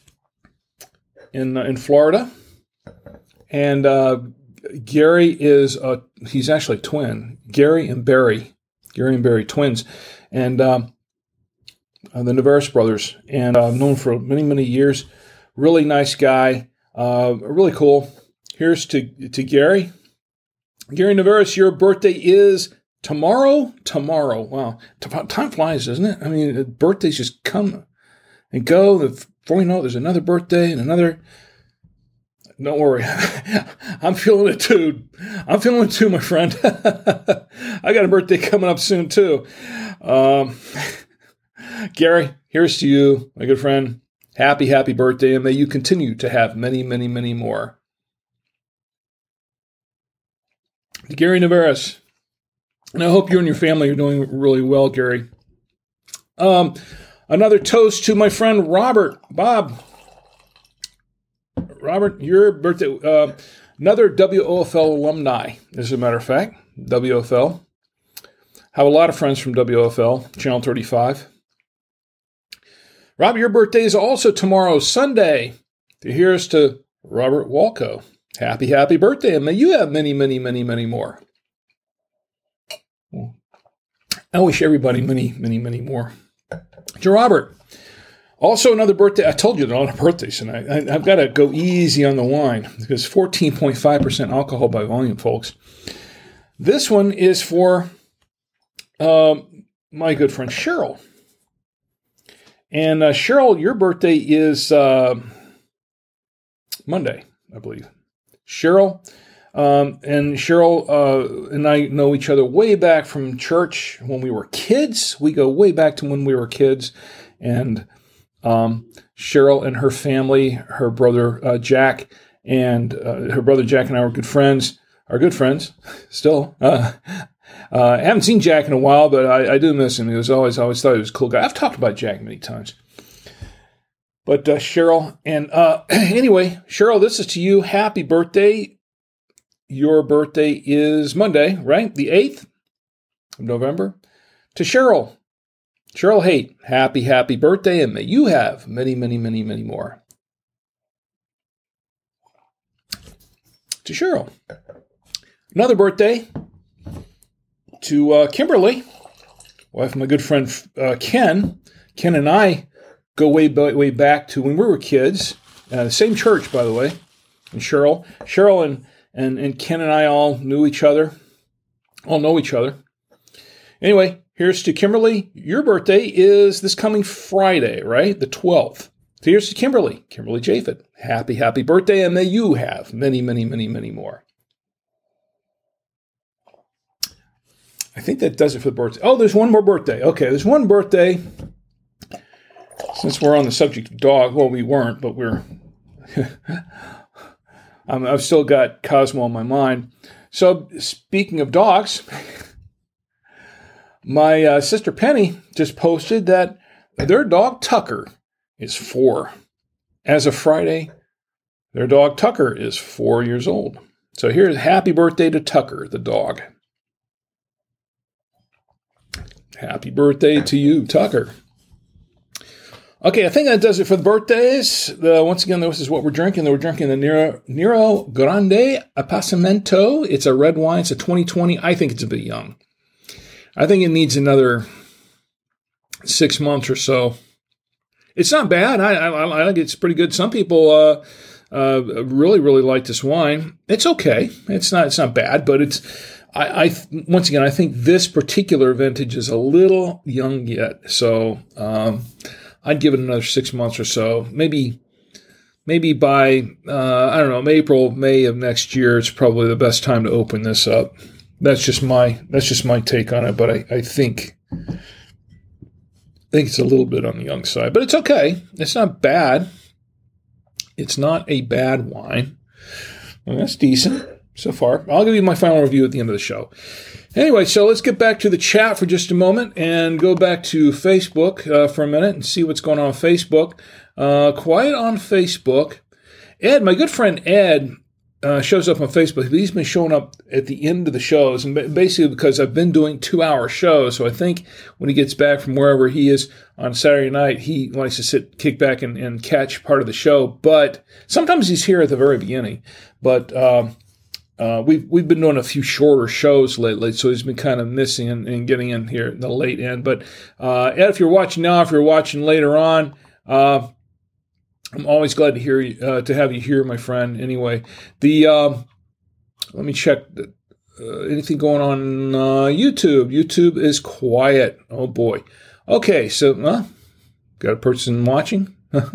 Florida. And Gary he's actually a twin. Gary and Barry, twins. And the Navarez brothers. And I've known him for many, many years. Really nice guy. Really cool. Here's to Gary. Gary Navarez, your birthday is tomorrow. Tomorrow. Wow. Time flies, doesn't it? I mean, birthdays just come and go. Before you know it, there's another birthday and another. Don't worry. I'm feeling it too. My friend. I got a birthday coming up soon too. Gary, here's to you, my good friend. Happy, happy birthday, and may you continue to have many, many, many more. Gary Navarez. And I hope you and your family are doing really well, Gary. Another toast to my friend Robert. Bob. Robert, your birthday. Another WOFL alumni, as a matter of fact. WOFL. Have a lot of friends from WOFL, Channel 35. Rob, your birthday is also tomorrow, Sunday. Here's to Robert Walco. Happy, happy birthday, and may you have many, many, many, many more. I wish everybody many, many, many more. To Robert, also another birthday. I told you there are a lot of birthdays tonight. I've got to go easy on the wine because 14.5% alcohol by volume, folks. This one is for my good friend Cheryl. And Cheryl, your birthday is Monday, I believe. Cheryl and I know each other way back from church when we were kids. We go way back to when we were kids. And Cheryl and her family, her brother Jack, and her brother Jack and I were good friends. Are good friends still. I haven't seen Jack in a while, but I do miss him. I always thought he was a cool guy. I've talked about Jack many times. But Cheryl, and anyway, Cheryl, this is to you. Happy birthday. Your birthday is Monday, right? The 8th of November. To Cheryl. Cheryl Haight, happy, happy birthday, and may you have many, many, many, many more. To Cheryl. Another birthday. To Kimberly, wife of my good friend Ken. Ken and I go way back to when we were kids. Same church, by the way. And Cheryl and Ken and I all know each other. Anyway, here's to Kimberly. Your birthday is this coming Friday, right? The 12th. So here's to Kimberly Chaffet. Happy, happy birthday, and may you have many, many, many, many more. I think that does it for the birthday. Oh, there's one more birthday. Okay, there's one birthday. Since we're on the subject of dog, well, we weren't, but we're... I've still got Cosmo on my mind. So, speaking of dogs, my sister Penny just posted that their dog Tucker is 4 as of Friday, Their dog Tucker is 4 years old. So here's happy birthday to Tucker, the dog. Happy birthday to you, Tucker. Okay, I think that does it for the birthdays. Once again, this is what we're drinking. We're drinking the Nero Grande Appassimento. It's a red wine. It's a 2020. I think it's a bit young. I think it needs another 6 months or so. It's not bad. I think it's pretty good. Some people really, really like this wine. It's okay. It's not bad, but once again, I think this particular vintage is a little young yet. So I'd give it another 6 months or so. Maybe by I don't know, April, May of next year, it's probably the best time to open this up. That's just my take on it. But I think it's a little bit on the young side, but it's okay. It's not bad. It's not a bad wine. Well, that's decent so far. I'll give you my final review at the end of the show. Anyway, so let's get back to the chat for just a moment and go back to Facebook for a minute and see what's going on Facebook. Quiet on Facebook. Ed, my good friend Ed, shows up on Facebook. He's been showing up at the end of the shows, and basically because I've been doing 2-hour shows. So I think when he gets back from wherever he is on Saturday night, he likes to kick back and catch part of the show. But sometimes he's here at the very beginning. But we've been doing a few shorter shows lately, so he's been kind of missing and getting in here at the late end. But Ed, if you're watching now, if you're watching later on, I'm always glad to have you here, my friend. Anyway, let me check. Anything going on YouTube? YouTube is quiet. Oh boy. Okay, so got a person watching.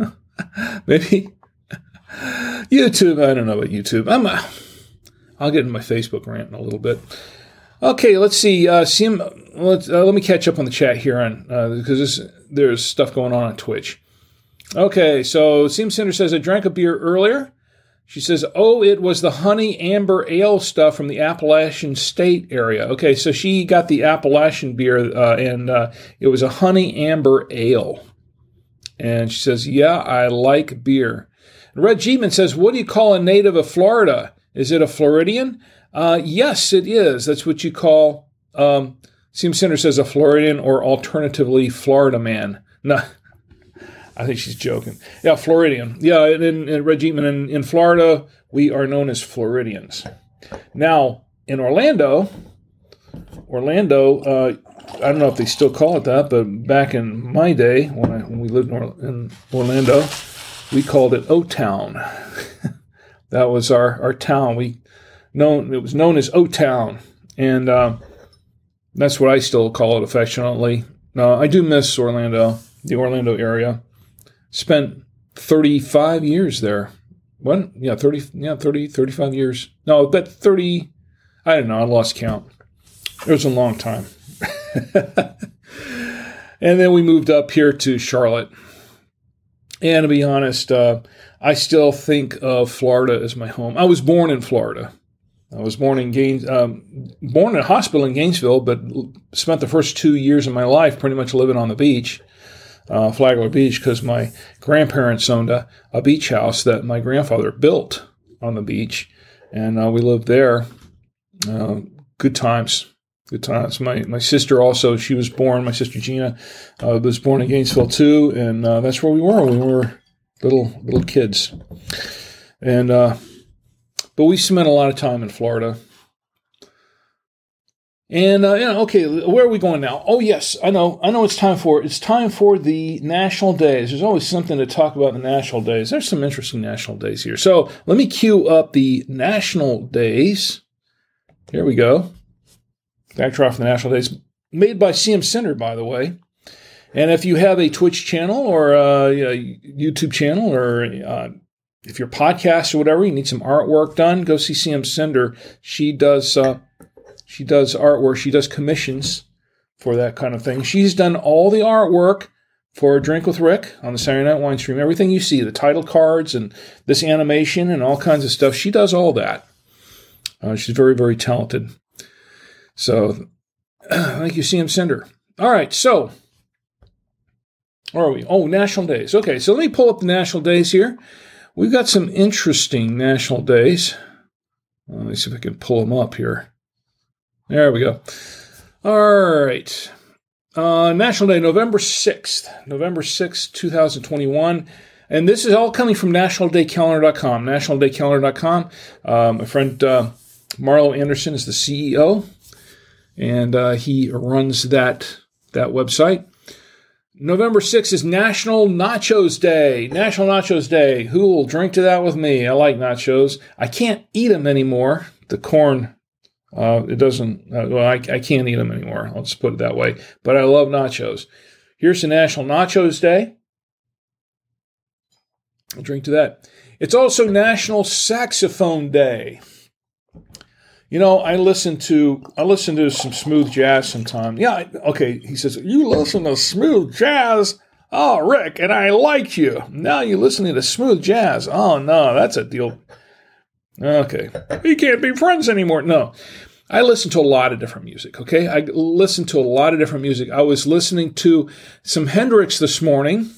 Maybe YouTube. I don't know about YouTube. I'll get into my Facebook rant in a little bit. Okay, let's see. Let me catch up on the chat here because there's stuff going on Twitch. Okay, so Seam Cinder says, I drank a beer earlier. She says, it was the honey amber ale stuff from the Appalachian State area. Okay, so she got the Appalachian beer, and it was a honey amber ale. And she says, yeah, I like beer. And Red Jeepman says, what do you call a native of Florida? Is it a Floridian? Yes, it is. That's what you call, Seam Cinder says, a Floridian, or alternatively, Florida man. No. I think she's joking. Yeah, Floridian. Yeah, in Red Jeepman, in Florida, we are known as Floridians. Now, in Orlando, I don't know if they still call it that, but back in my day, when we lived in Orlando, we called it O-Town. That was our town. It was known as O-Town, and that's what I still call it affectionately. I do miss Orlando, the Orlando area. Spent 35 years there. What? Yeah, 35 years. No, but 30, I don't know, I lost count. It was a long time. And then we moved up here to Charlotte. And to be honest, I still think of Florida as my home. I was born in Florida. I was born in born in a hospital in Gainesville, but spent the first 2 years of my life pretty much living on the beach. Flagler Beach, because my grandparents owned a beach house that my grandfather built on the beach, and we lived there. Good times. My sister also, she was born, my sister Gina, was born in Gainesville too, and that's where we were when we were little kids. And but we spent a lot of time in Florida. And, okay, where are we going now? Oh, yes, I know it's time for the national days. There's always something to talk about in the national days. There's some interesting national days here. So let me cue up the national days. Here we go. Backdrop for the national days. Made by CM Cinder, by the way. And if you have a Twitch channel or a YouTube channel, or if you're a podcast or whatever, you need some artwork done, go see CM Cinder. She does artwork. She does commissions for that kind of thing. She's done all the artwork for Drink with Rick on the Saturday Night Wine Stream. Everything you see, the title cards and this animation and all kinds of stuff, she does all that. She's very, very talented. So, thank you, CM Cinder. All right, so, where are we? Oh, national days. Okay, so let me pull up the national days here. We've got some interesting national days. Let me see if I can pull them up here. There we go. All right. National Day, November 6th, 2021. And this is all coming from nationaldaycalendar.com. Nationaldaycalendar.com. My friend Marlo Anderson is the CEO, and he runs that website. November 6th is National Nachos Day. National Nachos Day. Who will drink to that with me? I like nachos. I can't eat them anymore. The corn, it doesn't, I can't eat them anymore. I'll just put it that way. But I love nachos. Here's the National Nachos Day. I'll drink to that. It's also National Saxophone Day. You know, I listen to some smooth jazz sometimes. Yeah, okay, he says, you listen to smooth jazz? Oh, Rick, and I like you. Now you're listening to smooth jazz. Oh, no, that's a deal. Okay, we can't be friends anymore. No, I listen to a lot of different music, okay? I listen to a lot of different music. I was listening to some Hendrix this morning.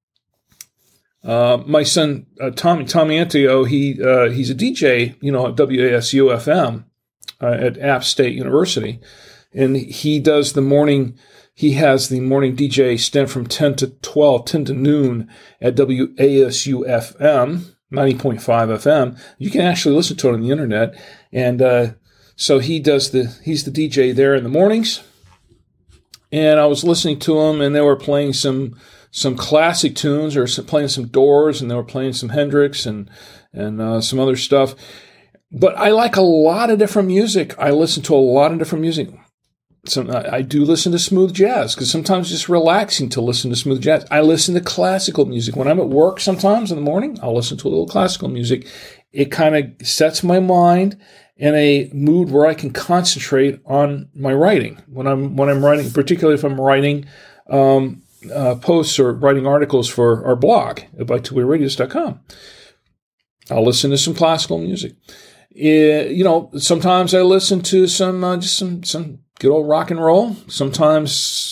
My son, Tommy Antio, he's a DJ, at WASU-FM. At App State University, and he does the morning. He has the morning DJ stint from 10 to 12, 10 to noon at WASU-FM, 90.5 FM. You can actually listen to it on the internet, and so he's the DJ there in the mornings. And I was listening to him, and they were playing some classic tunes, or playing some Doors, and they were playing some Hendrix and some other stuff. But I like a lot of different music. I listen to a lot of different music. I do listen to smooth jazz because sometimes it's just relaxing to listen to smooth jazz. I listen to classical music. When I'm at work sometimes in the morning, I'll listen to a little classical music. It kind of sets my mind in a mood where I can concentrate on my writing. When I'm writing, particularly if I'm writing posts or writing articles for our blog at bytwowayradios.com, I'll listen to some classical music. Sometimes I listen to some good old rock and roll. Sometimes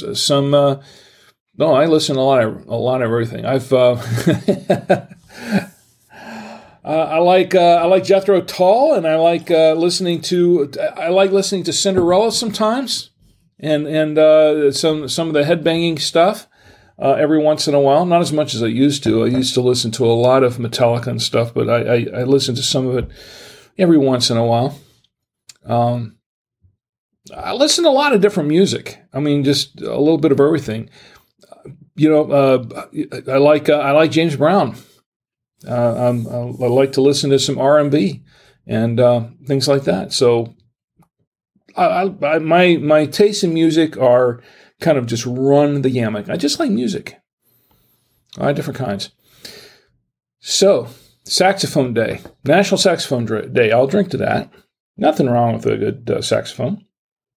I listen to a lot of everything. I like Jethro Tull, and I like listening to Cinderella sometimes, and some of the headbanging stuff. Every once in a while, not as much as I used to. I used to listen to a lot of Metallica and stuff, but I listen to some of it every once in a while. I listen to a lot of different music. I mean, just a little bit of everything. I like James Brown. I like to listen to some R&B and things like that. So, my tastes in music are kind of just run the gamut. I just like music. A lot of different kinds. So, Saxophone Day. National Saxophone Day. I'll drink to that. Nothing wrong with a good saxophone.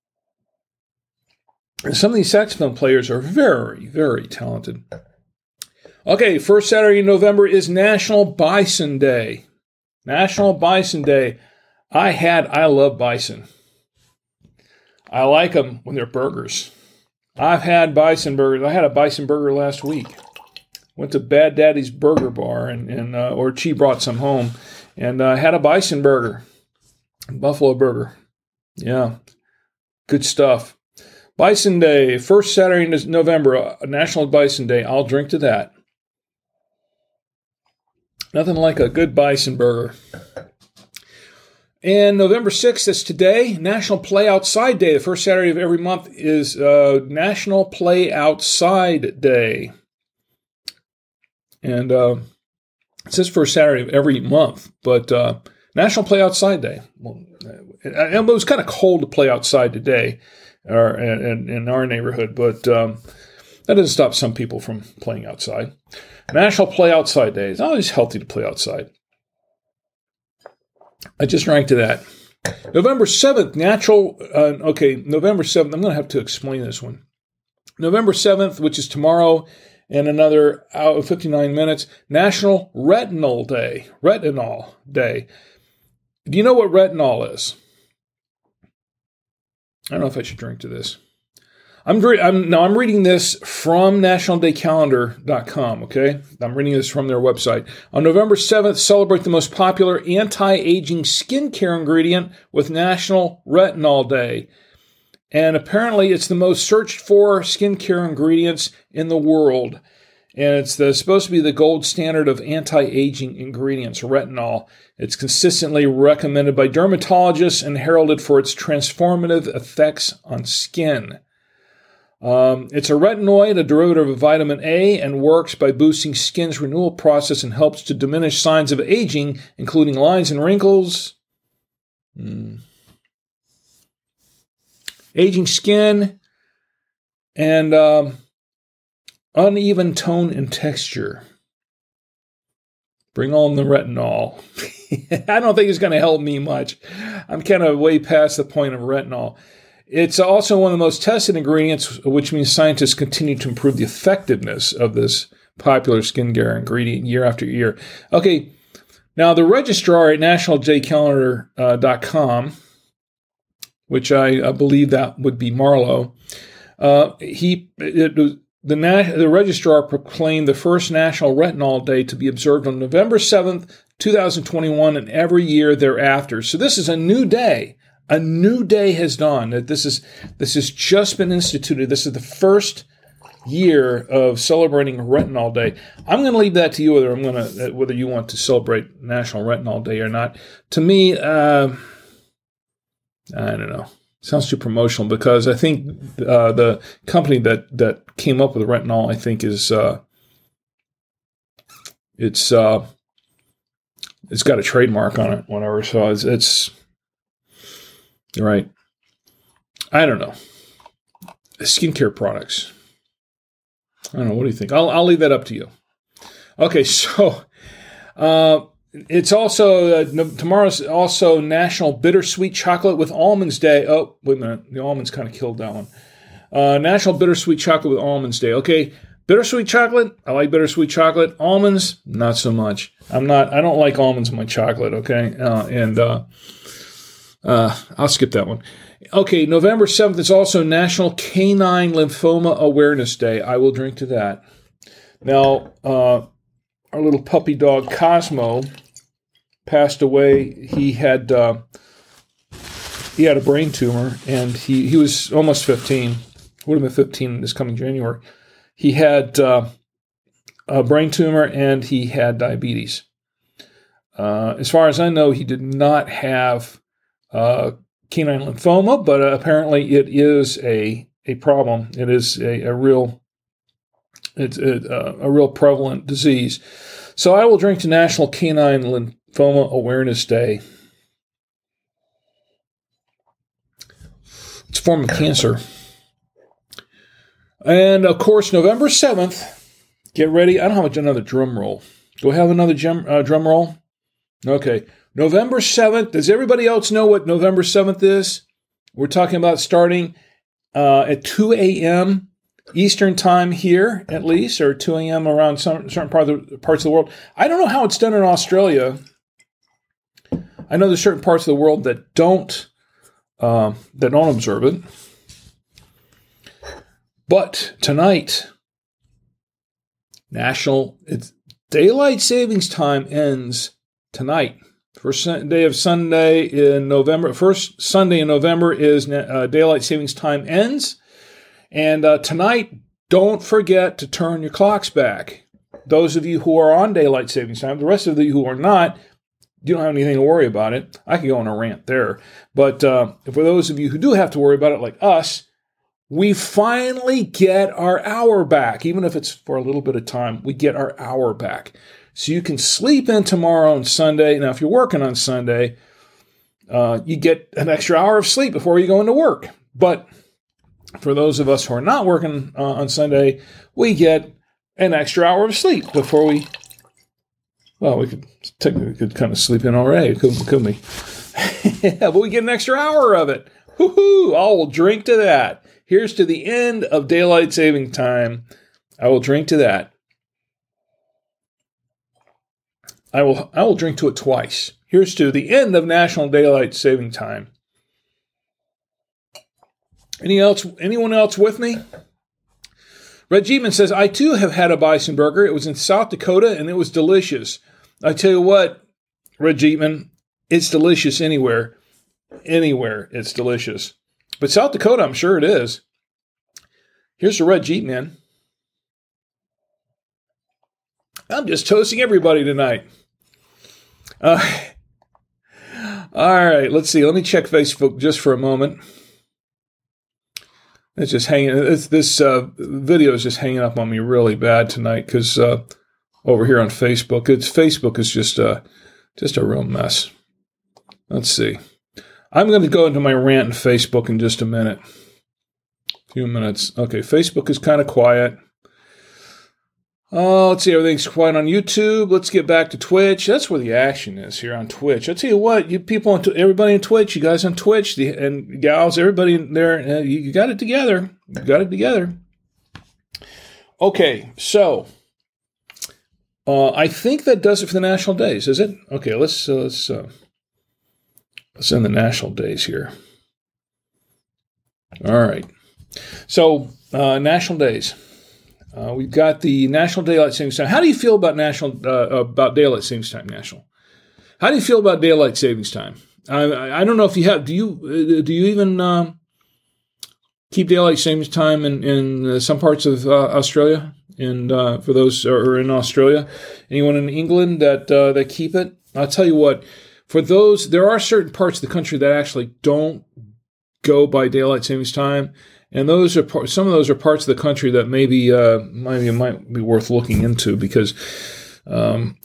And some of these saxophone players are very, very talented. Okay, first Saturday in November is National Bison Day. National Bison Day. I love bison. I like them when they're burgers. I've had bison burgers. I had a bison burger last week. Went to Bad Daddy's Burger Bar, or she brought some home, and had a bison burger, buffalo burger. Yeah, good stuff. Bison Day, first Saturday in November, National Bison Day. I'll drink to that. Nothing like a good bison burger. And November 6th, that's today, National Play Outside Day. The first Saturday of every month is National Play Outside Day. And it says first Saturday of every month, but National Play Outside Day. Well, it was kind of cold to play outside today in our neighborhood, but that doesn't stop some people from playing outside. National Play Outside Day. It's always healthy to play outside. I just drank to that. November 7th, November 7th, I'm going to have to explain this one. November 7th, which is tomorrow, and another hour, 59 minutes, National Retinol Day. Retinol Day. Do you know what retinol is? I don't know if I should drink to this. I'm reading this from nationaldaycalendar.com, okay? I'm reading this from their website. On November 7th, celebrate the most popular anti-aging skincare ingredient with National Retinol Day. And apparently it's the most searched for skincare ingredients in the world. And it's supposed to be the gold standard of anti-aging ingredients, retinol. It's consistently recommended by dermatologists and heralded for its transformative effects on skin. It's a retinoid, a derivative of vitamin A, and works by boosting skin's renewal process and helps to diminish signs of aging, including lines and wrinkles. Aging skin, and uneven tone and texture. Bring on the retinol. I don't think it's going to help me much. I'm kind of way past the point of retinol. It's also one of the most tested ingredients, which means scientists continue to improve the effectiveness of this popular skincare ingredient year after year. Okay, now the registrar at nationaldaycalendar.com, which I believe that would be Marlowe, the registrar proclaimed the first National Retinol Day to be observed on November 7th, 2021, and every year thereafter. So this is a new day. A new day has dawned. This has just been instituted. This is the first year of celebrating Retinol Day. I'm going to leave that to you whether you want to celebrate National Retinol Day or not. To me, I don't know. Sounds too promotional because I think the company that came up with retinol, I think, is it's got a trademark on it, whatever. So it's right. I don't know. Skincare products. I don't know. What do you think? I'll leave that up to you. Okay, so it's also tomorrow's also National Bittersweet Chocolate with Almonds Day. Oh, wait a minute. The almonds kind of killed that one. National Bittersweet Chocolate with Almonds Day. Okay, bittersweet chocolate. I like bittersweet chocolate. Almonds, not so much. I don't like almonds in my chocolate. Okay, I'll skip that one. Okay, November 7th is also National Canine Lymphoma Awareness Day. I will drink to that. Now, our little puppy dog Cosmo passed away. He had a brain tumor, and he was almost 15. Would have been 15 this coming January. He had a brain tumor, and he had diabetes. As far as I know, he did not have canine lymphoma, but apparently it is a problem. It is a real prevalent disease. So I will drink to National Canine Lymphoma Awareness Day. It's a form of cancer. And of course, November 7th, get ready. I don't have another drum roll. Do I have another drum roll? Okay. November 7th. Does everybody else know what November 7th is? We're talking about starting at 2 a.m. Eastern time here, at least, or 2 a.m. around certain parts of the world. I don't know how it's done in Australia. I know there's certain parts of the world that don't observe it. But tonight, daylight savings time ends tonight. First Sunday in November is daylight savings time ends. And tonight, don't forget to turn your clocks back. Those of you who are on daylight savings time, the rest of you who are not, you don't have anything to worry about it. I could go on a rant there. But for those of you who do have to worry about it, like us, we finally get our hour back. Even if it's for a little bit of time, we get our hour back. So you can sleep in tomorrow on Sunday. Now, if you're working on Sunday, you get an extra hour of sleep before you go into work. But for those of us who are not working on Sunday, we get an extra hour of sleep before we could kind of sleep in already, couldn't we? Yeah, but we get an extra hour of it. Woohoo! I will drink to that. Here's to the end of daylight saving time. I will drink to that. I will drink to it twice. Here's to the end of National Daylight Saving Time. Anyone else with me? Red Jeepman says, I too have had a bison burger. It was in South Dakota and it was delicious. I tell you what, Red Jeepman, it's delicious anywhere. Anywhere it's delicious. But South Dakota, I'm sure it is. Here's the Red Jeepman. I'm just toasting everybody tonight. All right, let's see. Let me check Facebook just for a moment. It's just hanging. This video is just hanging up on me really bad tonight because over here on Facebook, Facebook is just a real mess. Let's see. I'm going to go into my rant on Facebook in just a minute. A few minutes. Okay, Facebook is kind of quiet. Let's see, everything's quiet on YouTube. Let's get back to Twitch. That's where the action is here on Twitch. I tell you what, you people, everybody on Twitch, you guys on Twitch, and gals, everybody in there, you got it together. You got it together. Okay, so I think that does it for the national days, is it? Okay, let's end the national days here. All right. So national days. We've got the National Daylight Savings Time. How do you feel about about Daylight Savings Time, National? How do you feel about Daylight Savings Time? I don't know if you have. Do you even keep Daylight Savings Time in some parts of Australia? And for those who are in Australia, anyone in England that keep it? I'll tell you what. For those, there are certain parts of the country that actually don't go by Daylight Savings Time. And those are some of those are parts of the country that maybe might be worth looking into because I'm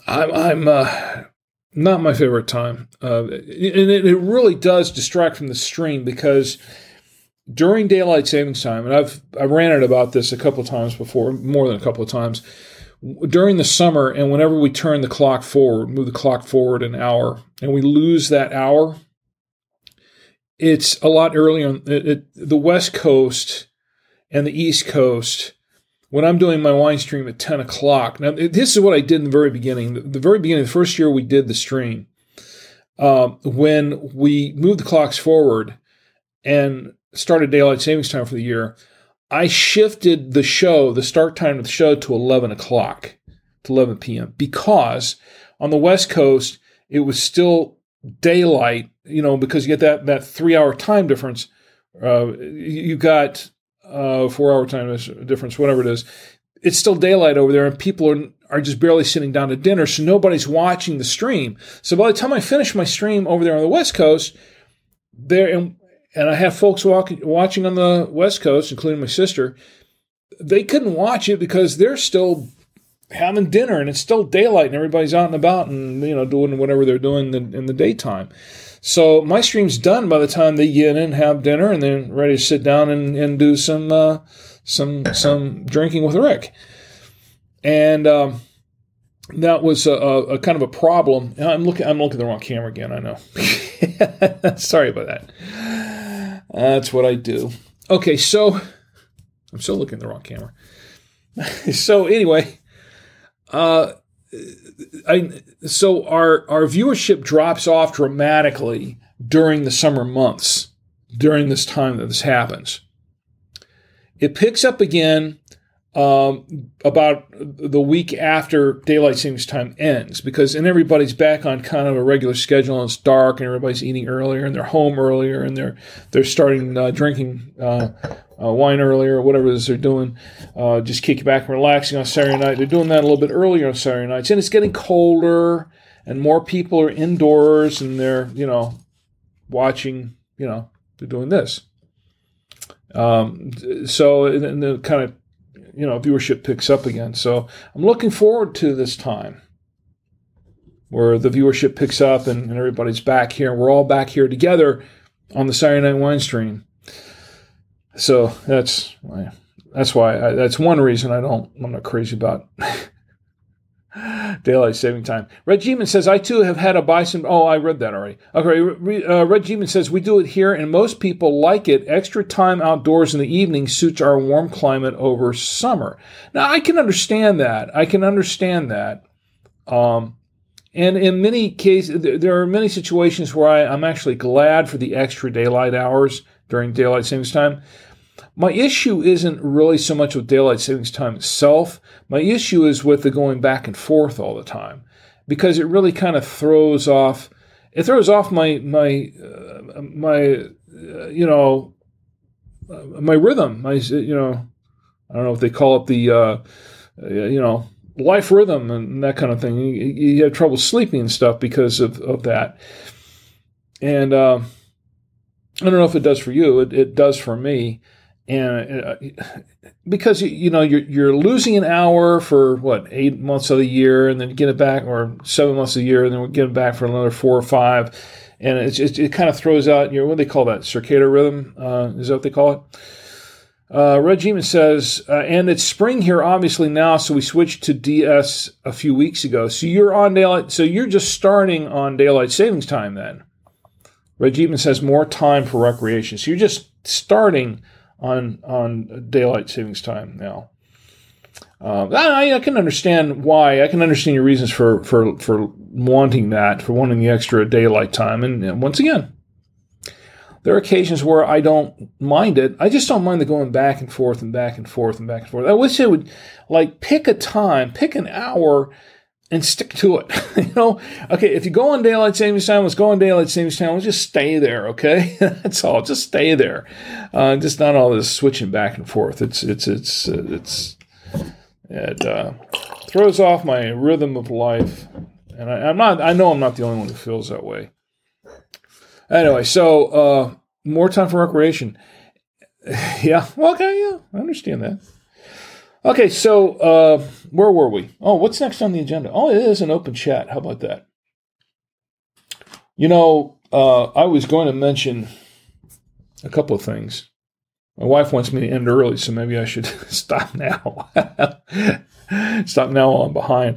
not my favorite time, and it really does distract from the stream because during Daylight Savings Time, and I've ranted about this a couple of times before, more than a couple of times, during the summer, and whenever we turn the clock forward, move the clock forward an hour, and we lose that hour. It's a lot earlier. The West Coast and the East Coast, when I'm doing my wine stream at 10 o'clock. Now, this is what I did in the very beginning. The very beginning, the first year we did the stream, when we moved the clocks forward and started Daylight Savings Time for the year, I shifted the start time of the show to 11 o'clock, to 11 p.m. because on the West Coast, it was still daylight, because you get that 3 hour time difference. You got 4 hour time difference, whatever it is. It's still daylight over there, and people are just barely sitting down to dinner, so nobody's watching the stream. So by the time I finish my stream over there on the West Coast, and I have folks watching on the West Coast, including my sister, they couldn't watch it because they're still having dinner and it's still daylight and everybody's out and about and doing whatever they're doing in the daytime. So my stream's done by the time they get in, have dinner, and then ready to sit down and do some drinking with Rick. And that was a kind of a problem. I'm looking at the wrong camera again. I know. Sorry about that. That's what I do. Okay, so I'm still looking at the wrong camera. So anyway. So our viewership drops off dramatically during the summer months, during this time that this happens. It picks up again about the week after Daylight Savings Time ends, and everybody's back on kind of a regular schedule, and it's dark, and everybody's eating earlier, and they're home earlier, and they're starting drinking wine earlier, or whatever it is they're doing, just kick back and relaxing on Saturday night. They're doing that a little bit earlier on Saturday nights, and it's getting colder, and more people are indoors, and they're watching, they're doing this. So and the kind of viewership picks up again. So I'm looking forward to this time where the viewership picks up and everybody's back here. We're all back here together on the Saturday Night Wine Stream. So that's one reason I'm not crazy about Daylight Saving Time. Red Jeeman says, I too have had a bison. Oh, I read that already. Okay, Red Jeeman says, we do it here and most people like it. Extra time outdoors in the evening suits our warm climate over summer. Now, I can understand that. And in many cases, there are many situations where I'm actually glad for the extra daylight hours during daylight savings time. My issue isn't really so much with daylight savings time itself. My issue is with the going back and forth all the time, because it really kind of throws off. It throws off my rhythm. I don't know if they call it the life rhythm and that kind of thing. You have trouble sleeping and stuff because of that. And I don't know if it does for you. It does for me. And because you're losing an hour for 8 months of the year, and then you get it back, or 7 months of the year, and then we get it back for another 4 or 5, and it kind of throws out what do they call that, circadian rhythm? Is that what they call it? Red Geeman says, and it's spring here obviously now, so we switched to DS a few weeks ago. So you're on daylight. So you're just starting on daylight savings time then. Red Geeman says more time for recreation. So you're just starting on daylight savings time now. I can understand why. I can understand your reasons for wanting that, for wanting the extra daylight time. And once again, there are occasions where I don't mind it. I just don't mind the going back and forth and back and forth and back and forth. I wish they would pick a time, pick an hour, and stick to it. Okay, if you go on daylight savings time, let's go on daylight savings time. Let's just stay there, okay? That's all. Just stay there. Just not all this switching back and forth. It throws off my rhythm of life, and I know I'm not the only one who feels that way. Anyway, so more time for recreation. Yeah, okay, yeah, I understand that. Okay, so where were we? Oh, what's next on the agenda? Oh, it is an open chat. How about that? I was going to mention a couple of things. My wife wants me to end early, so maybe I should stop now. Stop now while I'm behind.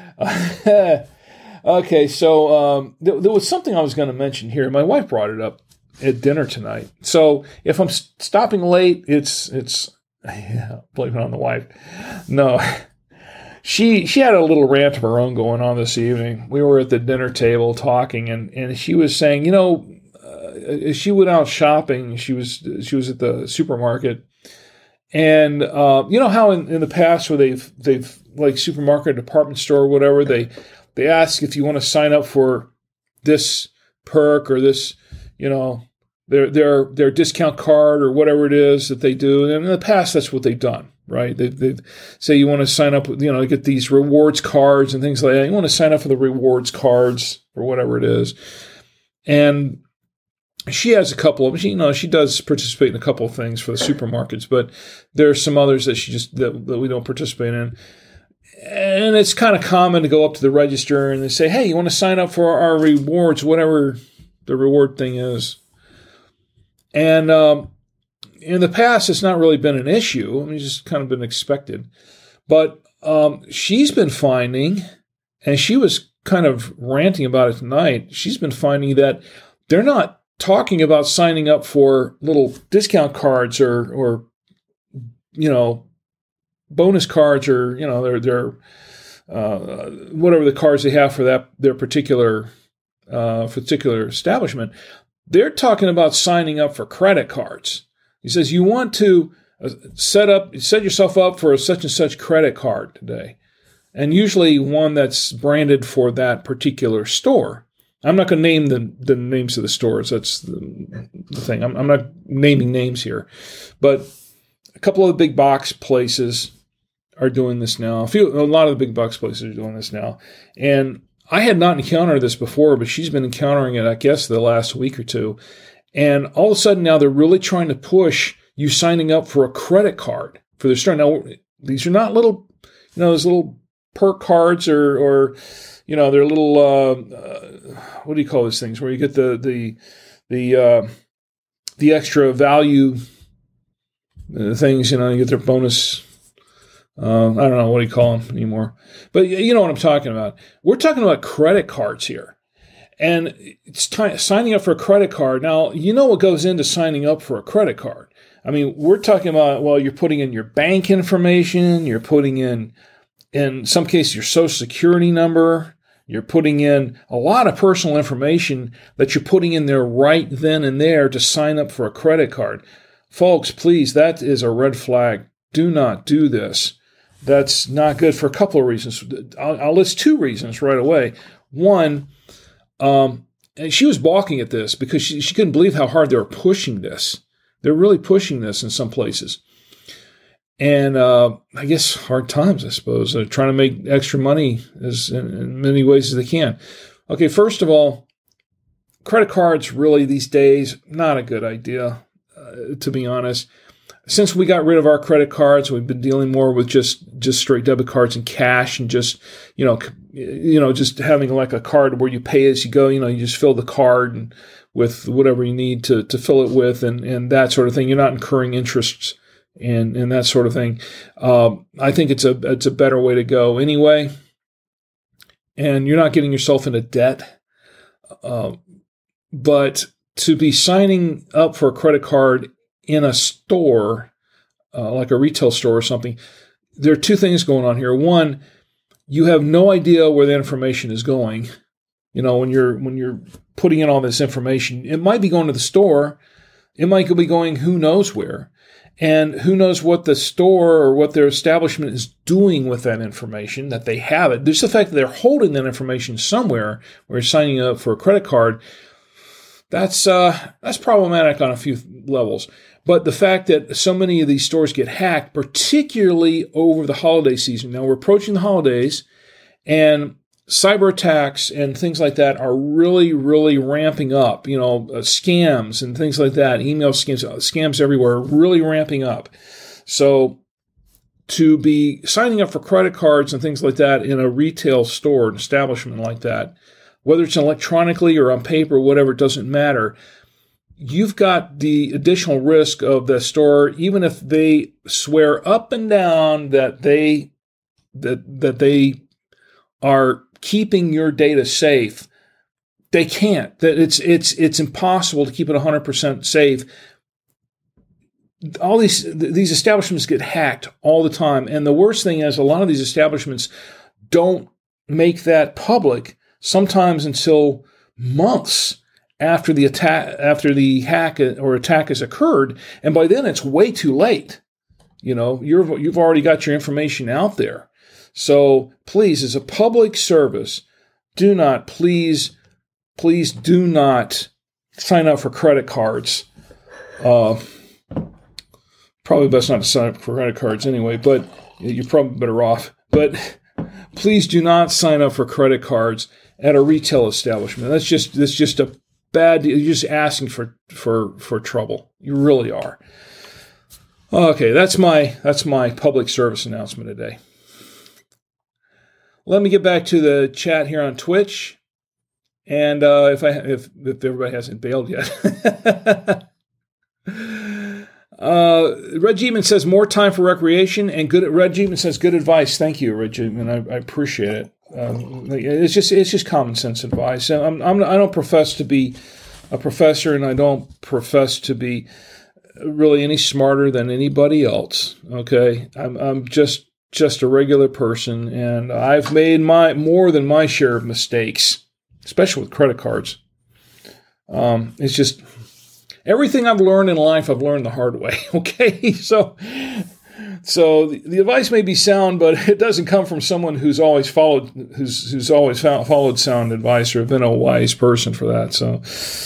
Okay, so there was something I was going to mention here. My wife brought it up at dinner tonight. So if I'm stopping late, it's blame it on the wife. No, she had a little rant of her own going on this evening. We were at the dinner table talking, and she was saying, she went out shopping. She was at the supermarket, and how in the past where they've like supermarket, department store, or whatever, they ask if you want to sign up for this perk or this, their discount card or whatever it is that they do. And in the past, that's what they've done, right? They say you want to sign up, get these rewards cards and things like that. You want to sign up for the rewards cards or whatever it is. And she has a couple of, she does participate in a couple of things for the supermarkets, but there are some others that that we don't participate in. And it's kind of common to go up to the register and they say, hey, you want to sign up for our rewards, whatever the reward thing is. And in the past, it's not really been an issue. I mean, it's just kind of been expected. But she's been finding, and she was kind of ranting about it tonight, she's been finding that they're not talking about signing up for little discount cards or bonus cards or, their whatever the cards they have for their particular establishment. They're talking about signing up for credit cards. He says, you want to set yourself up for a such and such credit card today. And usually one that's branded for that particular store. I'm not going to name the names of the stores. That's the thing. I'm not naming names here. But a couple of the big box places are doing this now. A lot of the big box places are doing this now. And I had not encountered this before, but she's been encountering it, I guess, the last week or two. And all of a sudden now they're really trying to push you signing up for a credit card for their store. Now, these are not little, those little perk cards or they're little, what do you call these things, where you get the extra value things, you get their bonus. I don't know, what do you call them anymore? But you know what I'm talking about. We're talking about credit cards here. And it's signing up for a credit card. Now, you know what goes into signing up for a credit card. I mean, we're talking about, you're putting in your bank information, you're putting in some cases, your social security number, You're putting in a lot of personal information that you're putting in there right then and there to sign up for a credit card. Folks, please, that is a red flag. Do not do this. That's not good for a couple of reasons. I'll list 2 reasons right away. One, and she was balking at this because she couldn't believe how hard they were pushing this. They're really pushing this in some places. And I guess hard times, I suppose. They're trying to make extra money in many ways as they can. Okay, first of all, credit cards really these days, not a good idea, to be honest. Since we got rid of our credit cards, we've been dealing more with just straight debit cards and cash, and just just having like a card where you pay as you go. You just fill the card and with whatever you need to fill it with, and that sort of thing. You're not incurring interests and that sort of thing. I think it's a better way to go anyway, and you're not getting yourself into debt. But to be signing up for a credit card in a store, like a retail store or something, there are 2 things going on here. One, you have no idea where the information is going. When you're putting in all this information, it might be going to the store. It might be going who knows where. And who knows what the store or what their establishment is doing with that information, that they have it. There's the fact that they're holding that information somewhere where you're signing up for a credit card. That's problematic on a few levels. But the fact that so many of these stores get hacked, particularly over the holiday season. Now, we're approaching the holidays, and cyber attacks and things like that are really, really ramping up. Scams and things like that, email scams everywhere, really ramping up. So to be signing up for credit cards and things like that in a retail store, an establishment like that, whether it's electronically or on paper, whatever, it doesn't matter. You've got the additional risk of the store, even if they swear up and down that they are keeping your data safe. They can't. That it's impossible to keep it 100% safe. All these establishments get hacked all the time, and the worst thing is a lot of these establishments don't make that public. Sometimes until months after the hack or attack has occurred, and by then it's way too late. You've already got your information out there. So please, as a public service, please do not sign up for credit cards. Probably best not to sign up for credit cards anyway, but you're probably better off. But please do not sign up for credit cards at a retail establishment. That's just a bad deal. You're just asking for trouble. You really are. Okay, that's my public service announcement today. Let me get back to the chat here on Twitch, and if everybody hasn't bailed yet. Red Jeepman says more time for recreation, and Red Jeepman says good advice. Thank you, Red Jeepman. I appreciate it. It's just common sense advice. I don't profess to be a professor, and I don't profess to be really any smarter than anybody else. Okay, I'm just a regular person, and I've made more than my share of mistakes, especially with credit cards. It's just everything I've learned in life, I've learned the hard way. Okay, so the advice may be sound, but it doesn't come from someone who's always followed sound advice or been a wise person for that. So,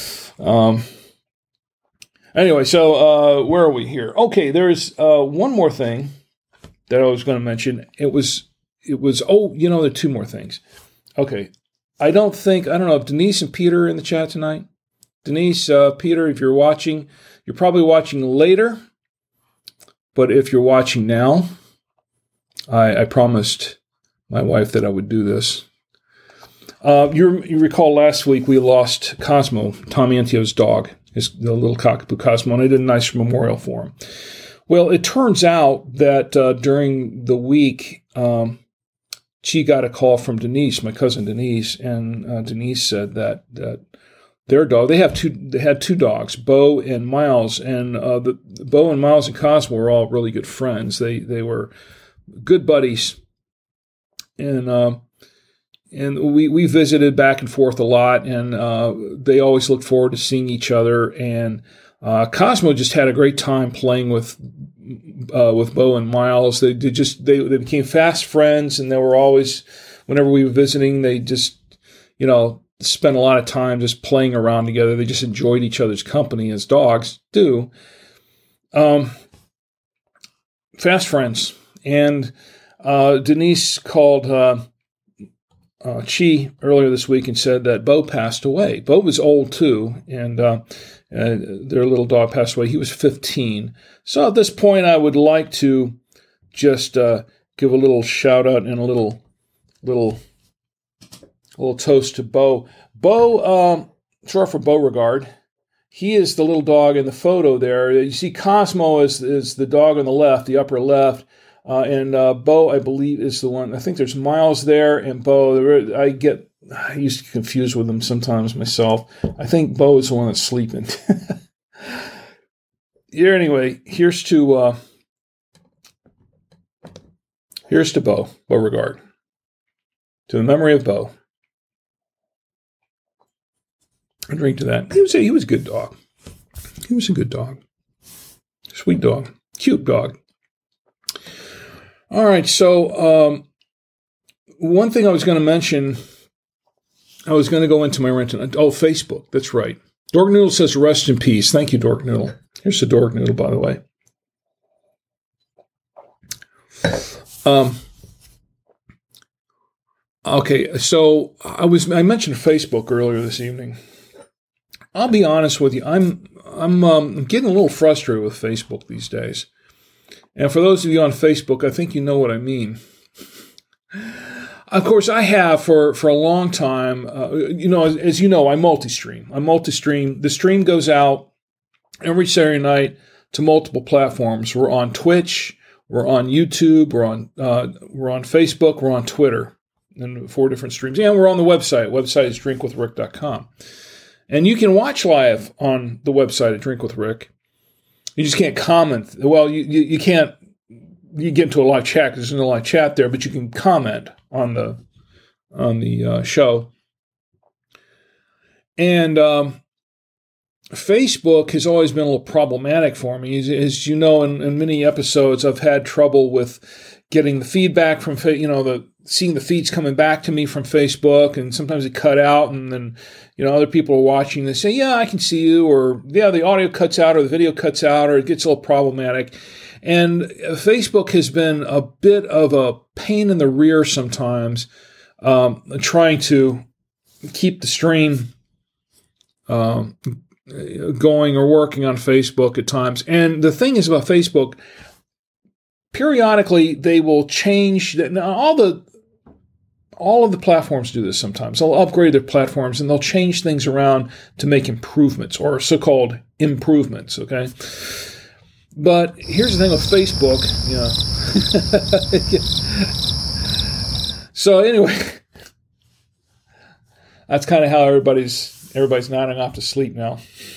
anyway, so where are we here? Okay, there's one more thing that I was going to mention. It was. There are 2 more things. Okay, I don't know if Denise and Peter are in the chat tonight. Denise, Peter, if you're watching, you're probably watching later. But if you're watching now, I promised my wife that I would do this. You recall last week we lost Cosmo, Tommy Antio's dog, the little cockapoo Cosmo, and I did a nice memorial for him. Well, it turns out that during the week, she got a call from Denise, my cousin Denise, and Denise said that their dog, they had 2 dogs, Bo and Miles, and Bo and Miles and Cosmo were all really good friends. They were good buddies, and we visited back and forth a lot, and they always looked forward to seeing each other. And Cosmo just had a great time playing with Bo and Miles. They became fast friends, and they were always, whenever we were visiting, they just, spent a lot of time just playing around together. They just enjoyed each other's company, as dogs do. Fast friends. And Denise called Chi earlier this week and said that Bo passed away. Bo was old too, and their little dog passed away. He was 15. So at this point, I would like to just give a little shout out and a little toast to Bo. Bo, short for Beauregard. He is the little dog in the photo there. You see Cosmo is the dog on the left, the upper left. And Bo, I believe, is the one. I think there's Miles there and Bo. I used to get confused with them sometimes myself. I think Bo is the one that's sleeping. Here, anyway, here's to Bo, Beauregard. To the memory of Bo. I drink to that. He was a good dog. He was a good dog. Sweet dog. Cute dog. All right, so one thing I was going to mention, I was going to go into my rent. Facebook, that's right. Dork Noodle says, rest in peace. Thank you, Dork Noodle. Here's the Dork Noodle, by the way. Okay, so I mentioned Facebook earlier this evening. I'll be honest with you. I'm getting a little frustrated with Facebook these days. And for those of you on Facebook, I think you know what I mean. Of course, I have for a long time. As you know, I multi-stream. The stream goes out every Saturday night to multiple platforms. We're on Twitch, we're on YouTube, we're on Facebook, we're on Twitter, and 4 different streams. And we're on the website. Website is drinkwithrick.com. And you can watch live on the website at Drink with Rick. You just can't comment. Well, you can't. You get into a live chat because there's no live chat there, but you can comment on the show. And Facebook has always been a little problematic for me. As you know, in many episodes, I've had trouble with getting the feedback from seeing the feeds coming back to me from Facebook, and sometimes it cut out, and then other people are watching. They say, "Yeah, I can see you," or "Yeah, the audio cuts out, or the video cuts out, or it gets a little problematic." And Facebook has been a bit of a pain in the rear sometimes, trying to keep the stream going or working on Facebook at times. And the thing is about Facebook, periodically they will change. Now, all of the platforms do this sometimes. They'll upgrade their platforms and they'll change things around to make improvements, or so-called improvements, okay? But here's the thing with Facebook, So anyway, that's kind of how everybody's nodding off to sleep now.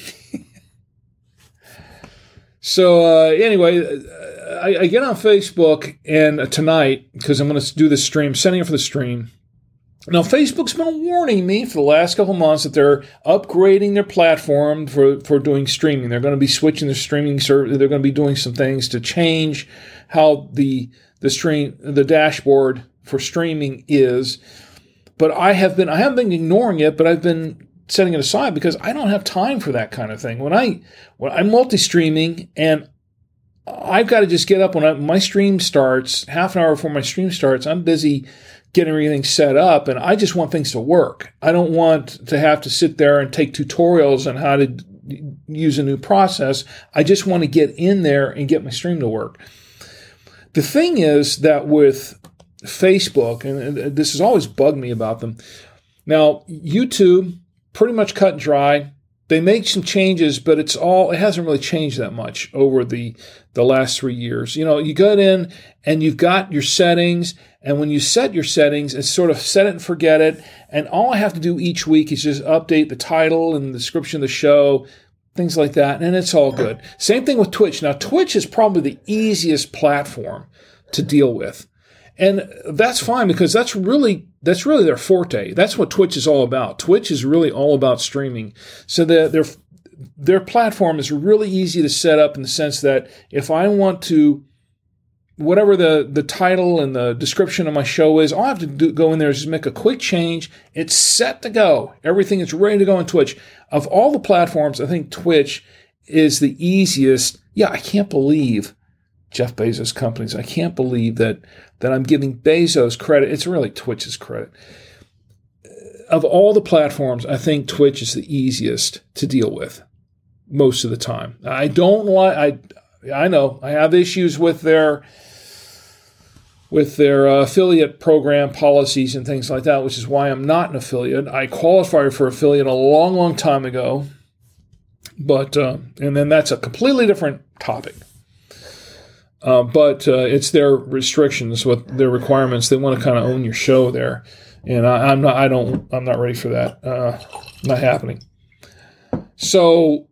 So anyway, I get on Facebook and tonight, because I'm going to do this stream, setting up for the stream. Now, Facebook's been warning me for the last couple months that they're upgrading their platform for doing streaming. They're going to be switching their streaming service. They're going to be doing some things to change how the dashboard for streaming is. But I haven't been ignoring it, but I've been setting it aside because I don't have time for that kind of thing. When I'm multi-streaming and I've got to just get up when my stream starts, half an hour before my stream starts, I'm busy getting everything set up, and I just want things to work. I don't want to have to sit there and take tutorials on how to use a new process. I just want to get in there and get my stream to work. The thing is that with Facebook, and this has always bugged me about them, now YouTube, pretty much cut and dry. They make some changes, but it hasn't really changed that much over the last 3 years. You go in and you've got your settings, and when you set your settings, it's sort of set it and forget it. And all I have to do each week is just update the title and the description of the show, things like that, and it's all good. Same thing with Twitch. Now, Twitch is probably the easiest platform to deal with. And that's fine because that's really their forte. That's what Twitch is all about. Twitch is really all about streaming. So their platform is really easy to set up in the sense that if I want to, whatever the title and the description of my show is, all I have to go in there is just make a quick change. It's set to go. Everything is ready to go on Twitch. Of all the platforms, I think Twitch is the easiest. Yeah, I can't believe Jeff Bezos' companies. I can't believe that I'm giving Bezos credit. It's really Twitch's credit. Of all the platforms, I think Twitch is the easiest to deal with most of the time. I don't like. I know I have issues with their affiliate program policies and things like that, which is why I'm not an affiliate. I qualified for affiliate a long, long time ago, but and then that's a completely different topic. But it's their restrictions, with their requirements. They want to kind of own your show there, and I'm not ready for that. Not happening. So,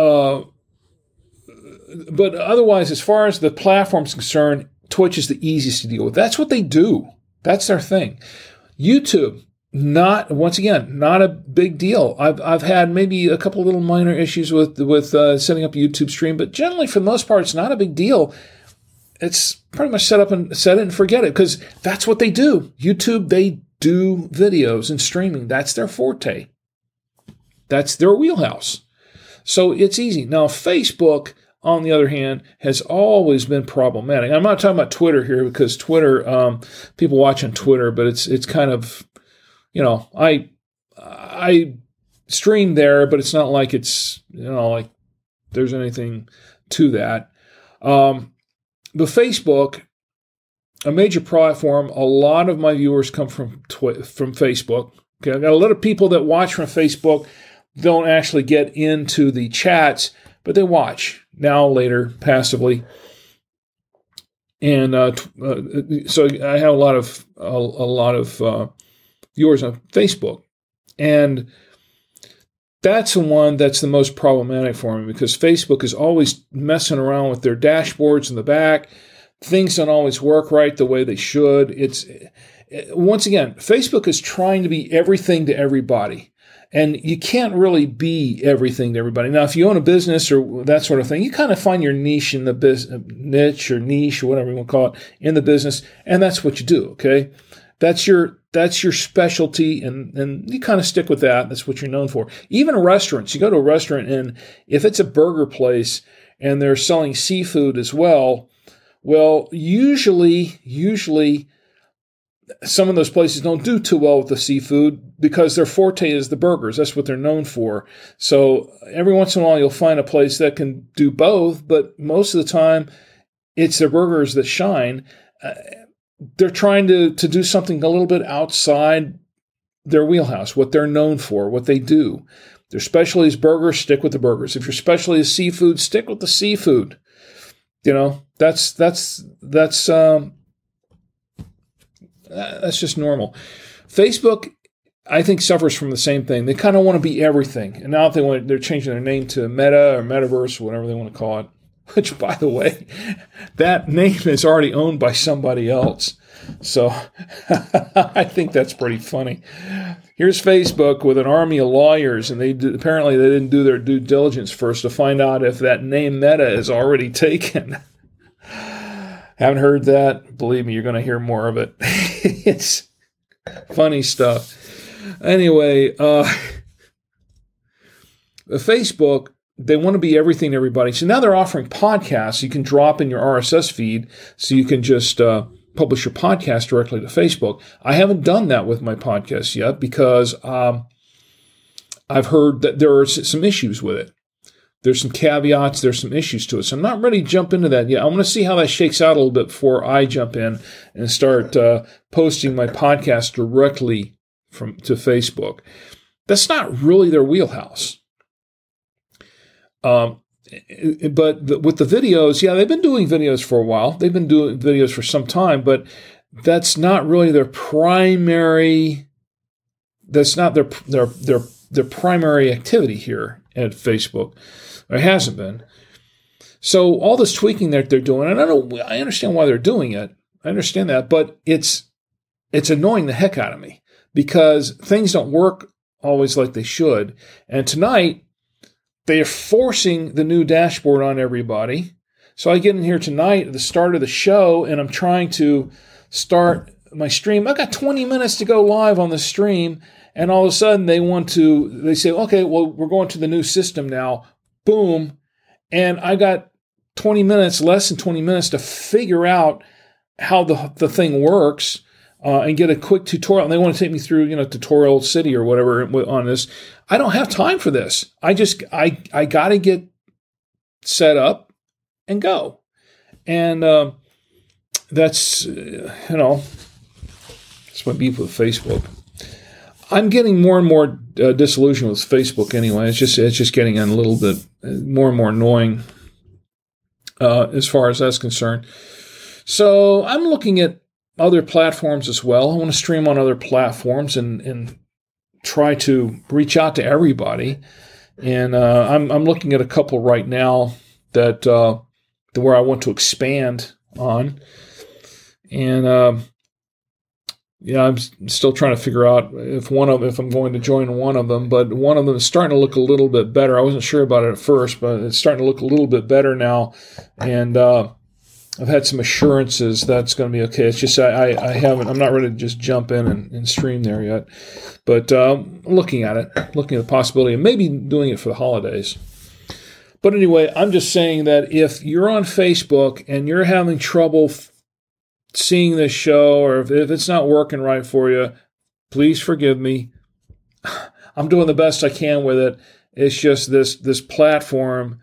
but otherwise, as far as the platform's concerned, Twitch is the easiest to deal with. That's what they do. That's their thing. YouTube, not a big deal. I've had maybe a couple little minor issues with setting up a YouTube stream, but generally, for the most part, it's not a big deal. It's pretty much set it and forget it, because that's what they do. YouTube, they do videos and streaming. That's their forte. That's their wheelhouse. So it's easy. Now, Facebook, on the other hand, has always been problematic. I'm not talking about Twitter here, because Twitter, people watch on Twitter, but it's kind of, I stream there, but it's not like it's, like there's anything to that. But Facebook, a major platform, a lot of my viewers come from Facebook. Okay, I've got a lot of people that watch from Facebook, don't actually get into the chats, but they watch now, later, passively. And so I have a lot of viewers on Facebook, and that's the one that's the most problematic for me, because Facebook is always messing around with their dashboards in the back. Things don't always work right the way they should. Once again, Facebook is trying to be everything to everybody. And you can't really be everything to everybody. Now, if you own a business or that sort of thing, you kind of find your niche in the business, niche or whatever you want to call it, in the business, and that's what you do, okay? That's your specialty, and you kind of stick with that. That's what you're known for. Even restaurants, you go to a restaurant, and if it's a burger place and they're selling seafood as well, usually some of those places don't do too well with the seafood because their forte is the burgers. That's what they're known for. So every once in a while you'll find a place that can do both, but most of the time it's their burgers that shine. They're trying to do something a little bit outside their wheelhouse, what they're known for, what they do. Their specialty is burgers, stick with the burgers. If your specialty is seafood, stick with the seafood. That's just normal. Facebook, I think, suffers from the same thing. They kind of want to be everything. And now they're changing their name to Meta or Metaverse, or whatever they want to call it. Which, by the way, that name is already owned by somebody else. So I think that's pretty funny. Here's Facebook with an army of lawyers, and apparently they didn't do their due diligence first to find out if that name Meta is already taken. Haven't heard that? Believe me, you're going to hear more of it. It's funny stuff. Anyway, Facebook, they want to be everything to everybody. So now they're offering podcasts. You can drop in your RSS feed, so you can just publish your podcast directly to Facebook. I haven't done that with my podcast yet because I've heard that there are some issues with it. There's some caveats. There's some issues to it. So I'm not ready to jump into that yet. I want to see how that shakes out a little bit before I jump in and start posting my podcast directly to Facebook. That's not really their wheelhouse. But with the videos, they've been doing videos for a while. They've been doing videos for some time, but that's not really their primary. That's not their primary activity here at Facebook. It hasn't been. So all this tweaking that they're doing, and I understand why they're doing it. I understand that, but it's annoying the heck out of me because things don't work always like they should. And tonight, they are forcing the new dashboard on everybody. So I get in here tonight at the start of the show, and I'm trying to start my stream. I've got 20 minutes to go live on the stream, and all of a sudden they say, okay, well, we're going to the new system now. Boom. And I got less than 20 minutes to figure out how the thing works and get a quick tutorial. And they want to take me through, Tutorial City or whatever on this. I don't have time for this. I got to get set up and go. And that's my beef with Facebook. I'm getting more and more disillusioned with Facebook anyway. It's just getting a little bit more and more annoying as far as that's concerned. So I'm looking at other platforms as well. I want to stream on other platforms and try to reach out to everybody. And I'm looking at a couple right now that where I want to expand on. And I'm still trying to figure out if I'm going to join one of them. But one of them is starting to look a little bit better. I wasn't sure about it at first, but it's starting to look a little bit better now. And I've had some assurances that's going to be okay. It's just I'm not ready to just jump in and stream there yet. But looking at the possibility of maybe doing it for the holidays. But anyway, I'm just saying that if you're on Facebook and you're having trouble seeing this show, or if it's not working right for you, please forgive me. I'm doing the best I can with it. It's just this platform.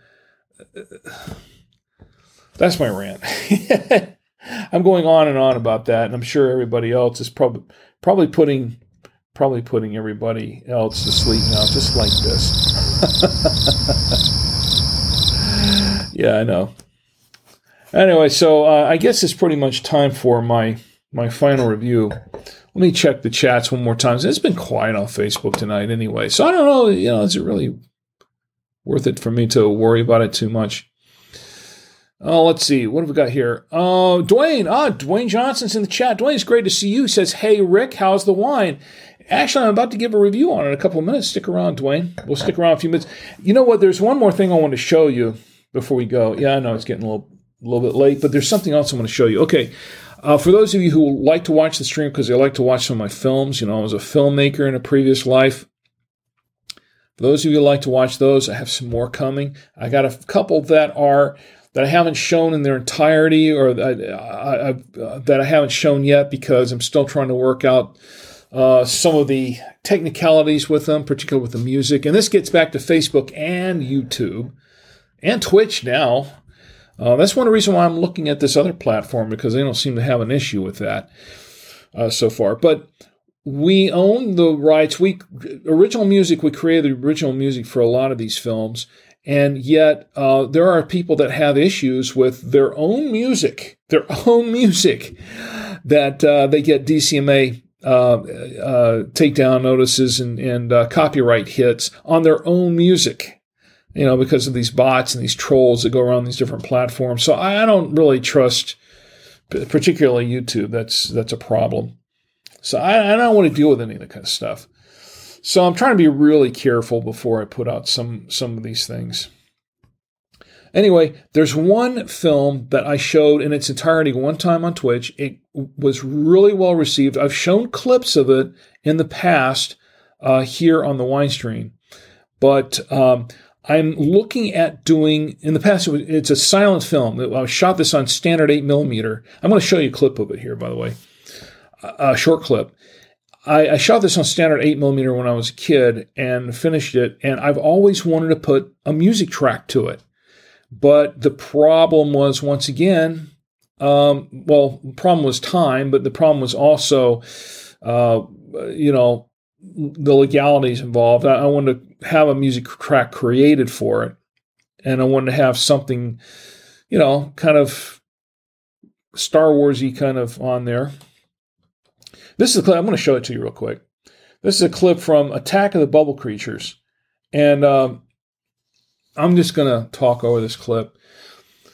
That's my rant. I'm going on and on about that, and I'm sure everybody else is probably putting everybody else to sleep now, just like this. Yeah, I know. Anyway, so I guess it's pretty much time for my final review. Let me check the chats one more time. It's been quiet on Facebook tonight anyway, so I don't know, is it really worth it for me to worry about it too much? Oh, let's see. What have we got here? Dwayne Johnson's in the chat. Dwayne, it's great to see you. He says, hey, Rick, how's the wine? Actually, I'm about to give a review on it in a couple of minutes. Stick around, Dwayne. We'll stick around a few minutes. You know what? There's one more thing I want to show you before we go. Yeah, I know it's getting a little bit late, but there's something else I want to show you. Okay, for those of you who like to watch the stream because they like to watch some of my films, I was a filmmaker in a previous life. For those of you who like to watch those, I have some more coming. I got a couple that I haven't shown in their entirety, or that I haven't shown yet because I'm still trying to work out some of the technicalities with them, particularly with the music. And this gets back to Facebook and YouTube and Twitch now. That's one of the reasons why I'm looking at this other platform, because they don't seem to have an issue with that so far. But we own the rights. We created the original music for a lot of these films. And yet there are people that have issues with their own music that they get DCMA takedown notices and copyright hits on their own music, because of these bots and these trolls that go around these different platforms. So I don't really trust, particularly YouTube. That's a problem. So I don't want to deal with any of that kind of stuff. So I'm trying to be really careful before I put out some of these things. Anyway, there's one film that I showed in its entirety one time on Twitch. It was really well received. I've shown clips of it in the past here on the Wine Stream. But I'm looking at doing, in the past, it's a silent film. I shot this on standard 8mm. I'm going to show you a clip of it here, by the way. A short clip. I shot this on standard 8mm when I was a kid and finished it, and I've always wanted to put a music track to it. But the problem was, once again, the problem was time, but the problem was also, the legalities involved. I wanted to have a music track created for it, and I wanted to have something, kind of Star Wars-y kind of on there. This is a clip. I'm going to show it to you real quick. This is a clip from Attack of the Bubble Creatures. And I'm just going to talk over this clip.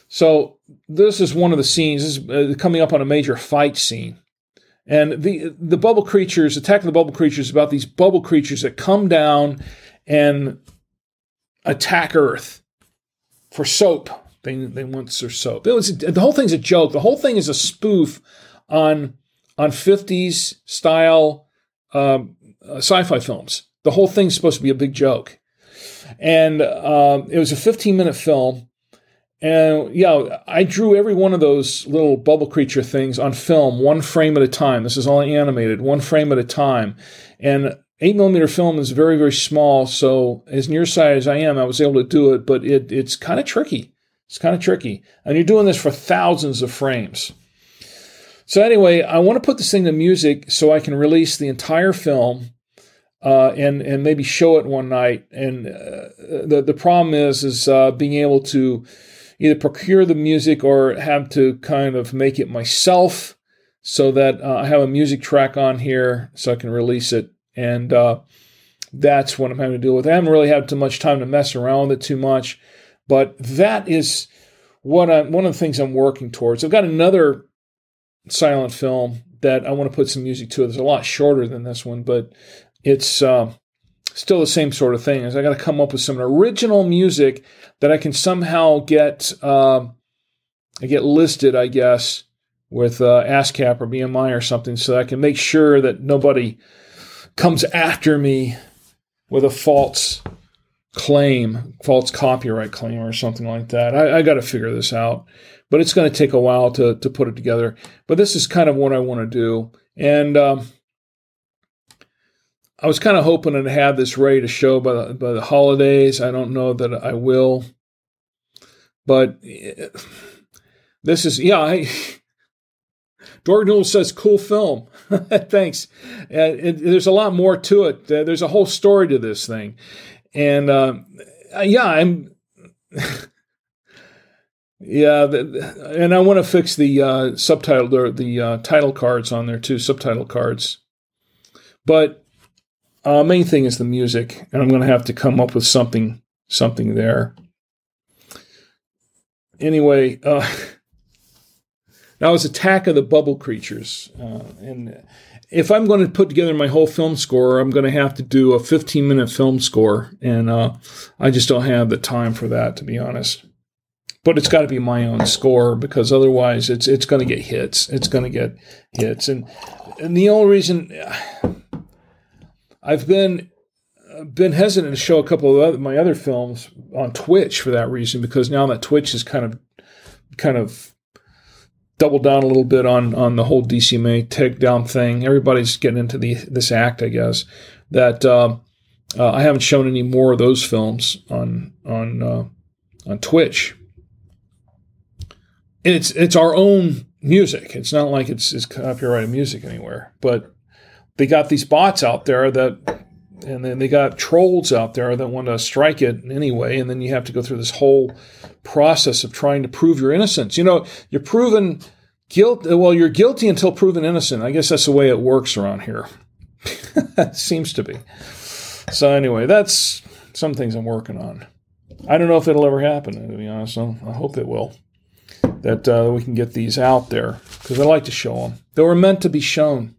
So this is one of the scenes. This is coming up on a major fight scene. And the bubble creatures, Attack of the Bubble Creatures, is about these bubble creatures that come down and attack Earth for soap. They want their soap. The whole thing's a joke. The whole thing is a spoof on 50s style sci-fi films. The whole thing's supposed to be a big joke. And it was a 15-minute film. And yeah, I drew every one of those little bubble creature things on film, one frame at a time. This is all animated, one frame at a time. And 8mm film is very, very small. So as nearsighted as I am, I was able to do it, but it's kind of tricky. It's kind of tricky. And you're doing this for thousands of frames. So anyway, I want to put this thing to music so I can release the entire film and maybe show it one night. And the problem is being able to either procure the music or have to kind of make it myself so that I have a music track on here so I can release it. And that's what I'm having to deal with. I haven't really had too much time to mess around with it too much, but that is one of the things I'm working towards. I've got another silent film that I want to put some music to. It's a lot shorter than this one, but it's still the same sort of thing. Is I got to come up with some original music that I can somehow get listed, I guess, with ASCAP or BMI or something, so that I can make sure that nobody comes after me with a false copyright claim or something like that. I got to figure this out, but it's going to take a while to put it together. But this is kind of what I want to do, and I was kind of hoping to have this ready to show by the holidays. I don't know that I will, but this is, Dork Noodle says, cool film. Thanks. There's a lot more to it. There's a whole story to this thing. And I'm, and I want to fix the subtitle, or the title cards on there too, subtitle cards. But main thing is the music, and I'm going to have to come up with something there. Anyway, that was Attack of the Bubble Creatures. And if I'm going to put together my whole film score, I'm going to have to do a 15-minute film score, and I just don't have the time for that, to be honest. But it's got to be my own score, because otherwise it's going to get hits. It's going to get hits. And the only reason I've been hesitant to show a couple of my other films on Twitch for that reason, because now that Twitch is kind of doubled down a little bit on the whole DCMA takedown thing. Everybody's getting into this act, I guess, that I haven't shown any more of those films on Twitch. And it's our own music. It's not like it's copyrighted music anywhere, but they got these bots out there and then they got trolls out there that want to strike it anyway, and then you have to go through this whole process of trying to prove your innocence. You're proven guilty. Well, you're guilty until proven innocent. I guess that's the way it works around here. It seems to be. So anyway, that's some things I'm working on. I don't know if it'll ever happen, to be honest. I hope it will. That we can get these out there, because I like to show them. They were meant to be shown.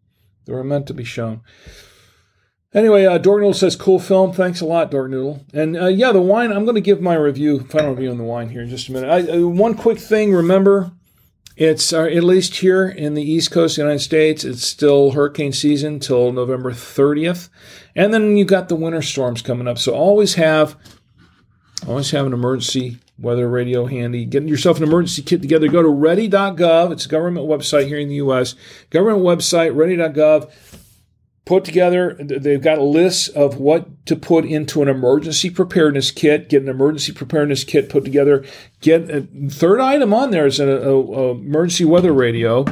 Anyway, Dork Noodle says, cool film. Thanks a lot, Dork Noodle. And the wine, I'm going to give my final review on the wine here in just a minute. One quick thing, remember, it's at least here in the East Coast of the United States, it's still hurricane season till November 30th. And then you got the winter storms coming up. So always have an emergency weather radio handy. Get yourself an emergency kit together. Go to ready.gov. It's a government website here in the U.S. Government website, ready.gov. Put together, they've got a list of what to put into an emergency preparedness kit. Get an emergency preparedness kit put together. Get a third item on there is an emergency weather radio.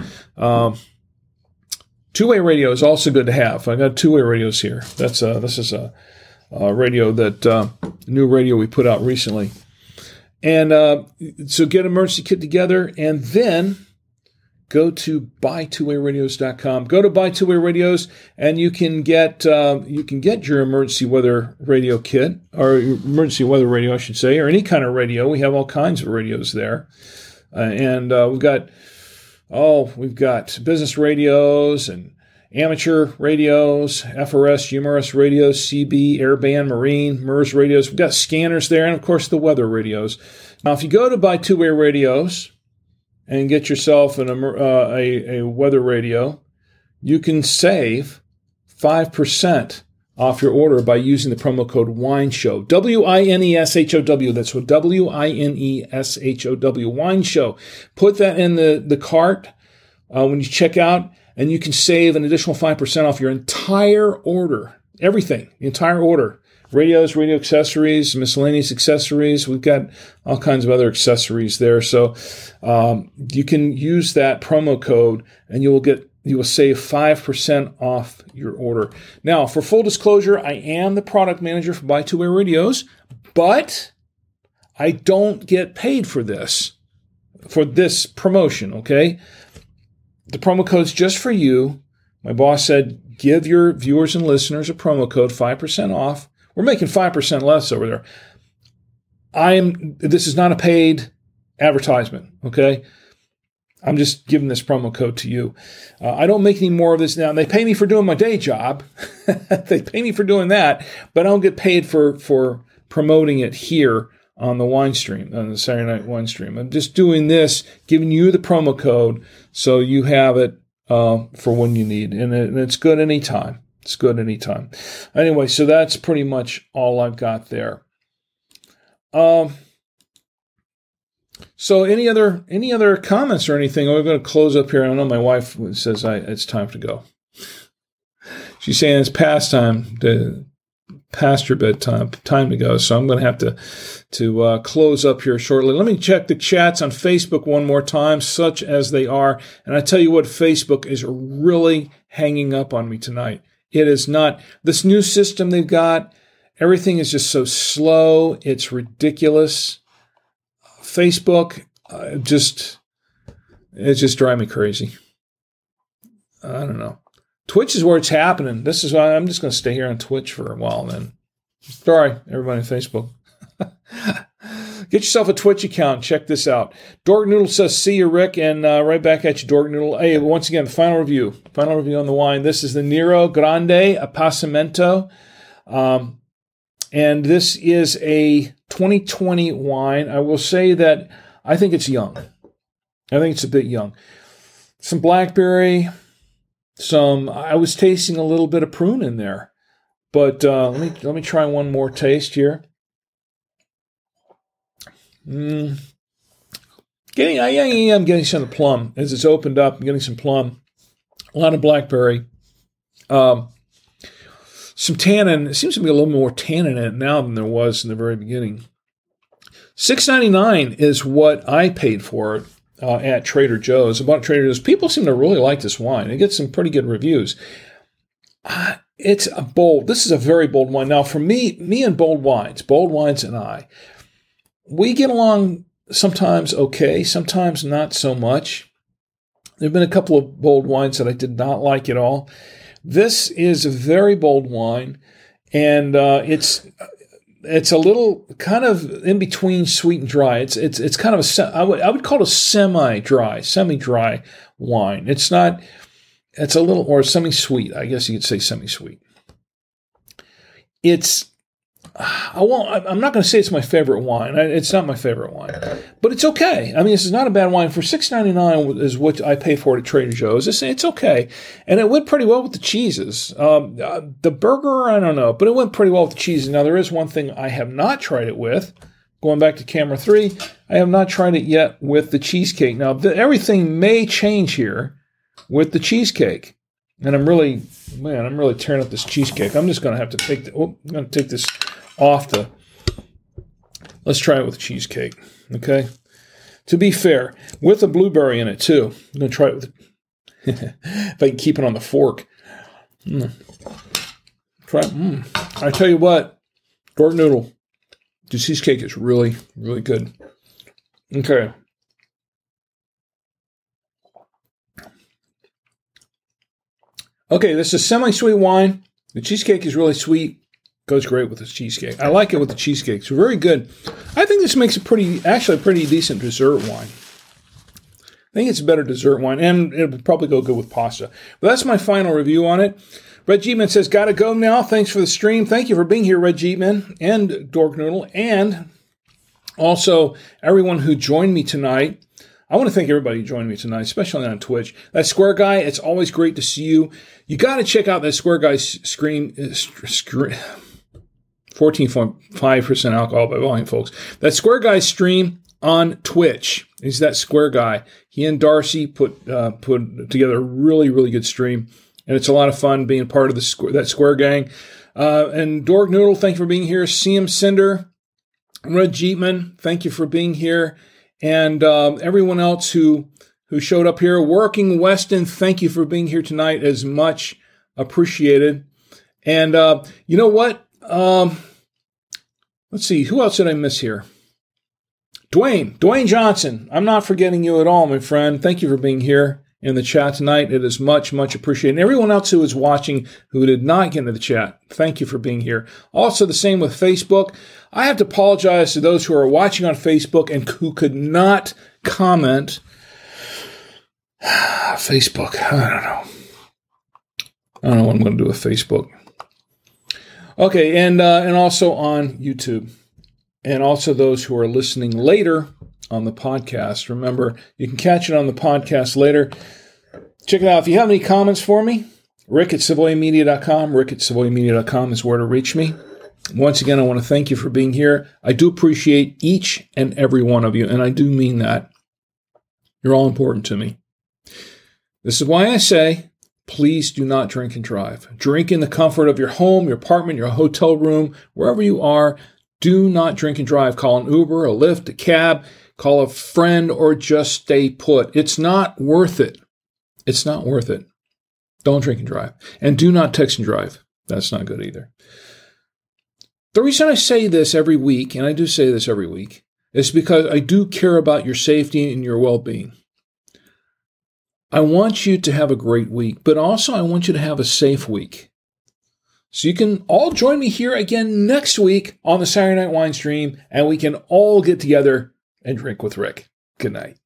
Two-way radio is also good to have. I got two-way radios here. This is a radio new radio we put out recently. And so get an emergency kit together, and then go to buy2wayradios.com. Go to Buy2Way Radios, and you can get your emergency weather radio kit, or emergency weather radio, I should say, or any kind of radio. We have all kinds of radios there, and we've got business radios and amateur radios, FRS, UMRS radios, CB, airband, marine, MERS radios. We've got scanners there, and of course the weather radios. Now, if you go to Buy2Way Radios and get yourself a weather radio, you can save 5% off your order by using the promo code WINESHOW. WINESHOW. That's what WINESHOW. Wine Show. Put that in the cart when you check out, and you can save an additional 5% off your entire order. Everything, the entire order. Radios, radio accessories, miscellaneous accessories. We've got all kinds of other accessories there. So you can use that promo code, and you will save 5% off your order. Now, for full disclosure, I am the product manager for Buy2Way Radios, but I don't get paid for this promotion, okay? The promo code's just for you. My boss said, give your viewers and listeners a promo code, 5% off. We're making 5% less over there. This is not a paid advertisement, okay? I'm just giving this promo code to you. I don't make any more of this now. They pay me for doing my day job. They pay me for doing that, but I don't get paid for promoting it here on the wine stream, on the Saturday Night Wine Stream. I'm just doing this, giving you the promo code so you have it for when you need. And it's good anytime. It's good anytime. Anyway, so that's pretty much all I've got there. So any other comments or anything? We're going to close up here. I know my wife says it's time to go. She's saying it's past your bedtime, time to go. So I'm going to have to close up here shortly. Let me check the chats on Facebook one more time, such as they are. And I tell you what, Facebook is really hanging up on me tonight. It is not. This new system they've got, everything is just so slow. It's ridiculous. Facebook, it's just driving me crazy. I don't know. Twitch is where it's happening. This is why I'm just going to stay here on Twitch for a while then. Sorry, everybody on Facebook. Get yourself a Twitch account. Check this out. Dork Noodle says, see you, Rick. And right back at you, Dork Noodle. Hey, once again, final review on the wine. This is the Nero Grande Appassimento. And this is a 2020 wine. I will say that I think it's young. I think it's a bit young. Some blackberry, I was tasting a little bit of prune in there. But let me try one more taste here. I'm getting some of the plum. As it's opened up, I'm getting some plum. A lot of blackberry. Some tannin. It seems to be a little more tannin in it now than there was in the very beginning. $6.99 is what I paid for it at Trader Joe's. I bought at Trader Joe's. People seem to really like this wine. It gets some pretty good reviews. This is a very bold wine. Now, for me and bold wines and I, we get along sometimes okay, sometimes not so much. There have been a couple of bold wines that I did not like at all. This is a very bold wine, and it's a little kind of in between sweet and dry. It's kind of I would call it a semi-dry wine. It's a little, or semi-sweet. I guess you could say semi-sweet. I'm not going to say it's my favorite wine. It's not my favorite wine, but it's okay. I mean, this is not a bad wine. For $6.99 is what I pay for it at Trader Joe's. It's okay, and it went pretty well with the cheeses. The burger, I don't know, but it went pretty well with the cheeses. Now, there is one thing I have not tried it with. Going back to camera 3, I have not tried it yet with the cheesecake. Now, everything may change here with the cheesecake, and I'm really tearing up this cheesecake. I'm just going to have to take I'm going to take this off let's try it with cheesecake, okay? To be fair, with a blueberry in it too. I'm going to try it with if I can keep it on the fork. I tell you what, Dork Noodle, the cheesecake is really, really good. Okay. Okay, this is semi-sweet wine. The cheesecake is really sweet. Goes great with this cheesecake. I like it with the cheesecake. It's very good. I think this makes a pretty decent dessert wine. I think it's a better dessert wine, and it would probably go good with pasta. But that's my final review on it. Red Jeepman says, gotta go now. Thanks for the stream. Thank you for being here, Red Jeepman and Dork Noodle, and also everyone who joined me tonight. I want to thank everybody who joined me tonight, especially on Twitch. That Square Guy, it's always great to see you. You got to check out that Square Guy's screen. 14.5% alcohol by volume, folks. That Square Guy stream on Twitch. He's that Square Guy. He and Darcy put together a really, really good stream, and it's a lot of fun being part of that Square gang. And Dork Noodle, thank you for being here. CM Cinder, Red Jeepman, thank you for being here. And everyone else who showed up here. Working Weston, thank you for being here tonight. As much appreciated. And you know what? Let's see. Who else did I miss here? Dwayne Johnson. I'm not forgetting you at all, my friend. Thank you for being here in the chat tonight. It is much, much appreciated. And everyone else who is watching who did not get into the chat, thank you for being here. Also, the same with Facebook. I have to apologize to those who are watching on Facebook and who could not comment. Facebook. I don't know what I'm going to do with Facebook. Okay, and also on YouTube. And also those who are listening later on the podcast. Remember, you can catch it on the podcast later. Check it out. If you have any comments for me, rick@savoymedia.com. rick@savoymedia.com is where to reach me. Once again, I want to thank you for being here. I do appreciate each and every one of you, and I do mean that. You're all important to me. This is why I say, please do not drink and drive. Drink in the comfort of your home, your apartment, your hotel room, wherever you are. Do not drink and drive. Call an Uber, a Lyft, a cab, call a friend, or just stay put. It's not worth it. It's not worth it. Don't drink and drive. And do not text and drive. That's not good either. The reason I say this every week, and I do say this every week, is because I do care about your safety and your well-being. I want you to have a great week, but also I want you to have a safe week. So you can all join me here again next week on the Saturday Night Wine Stream, and we can all get together and drink with Rick. Good night.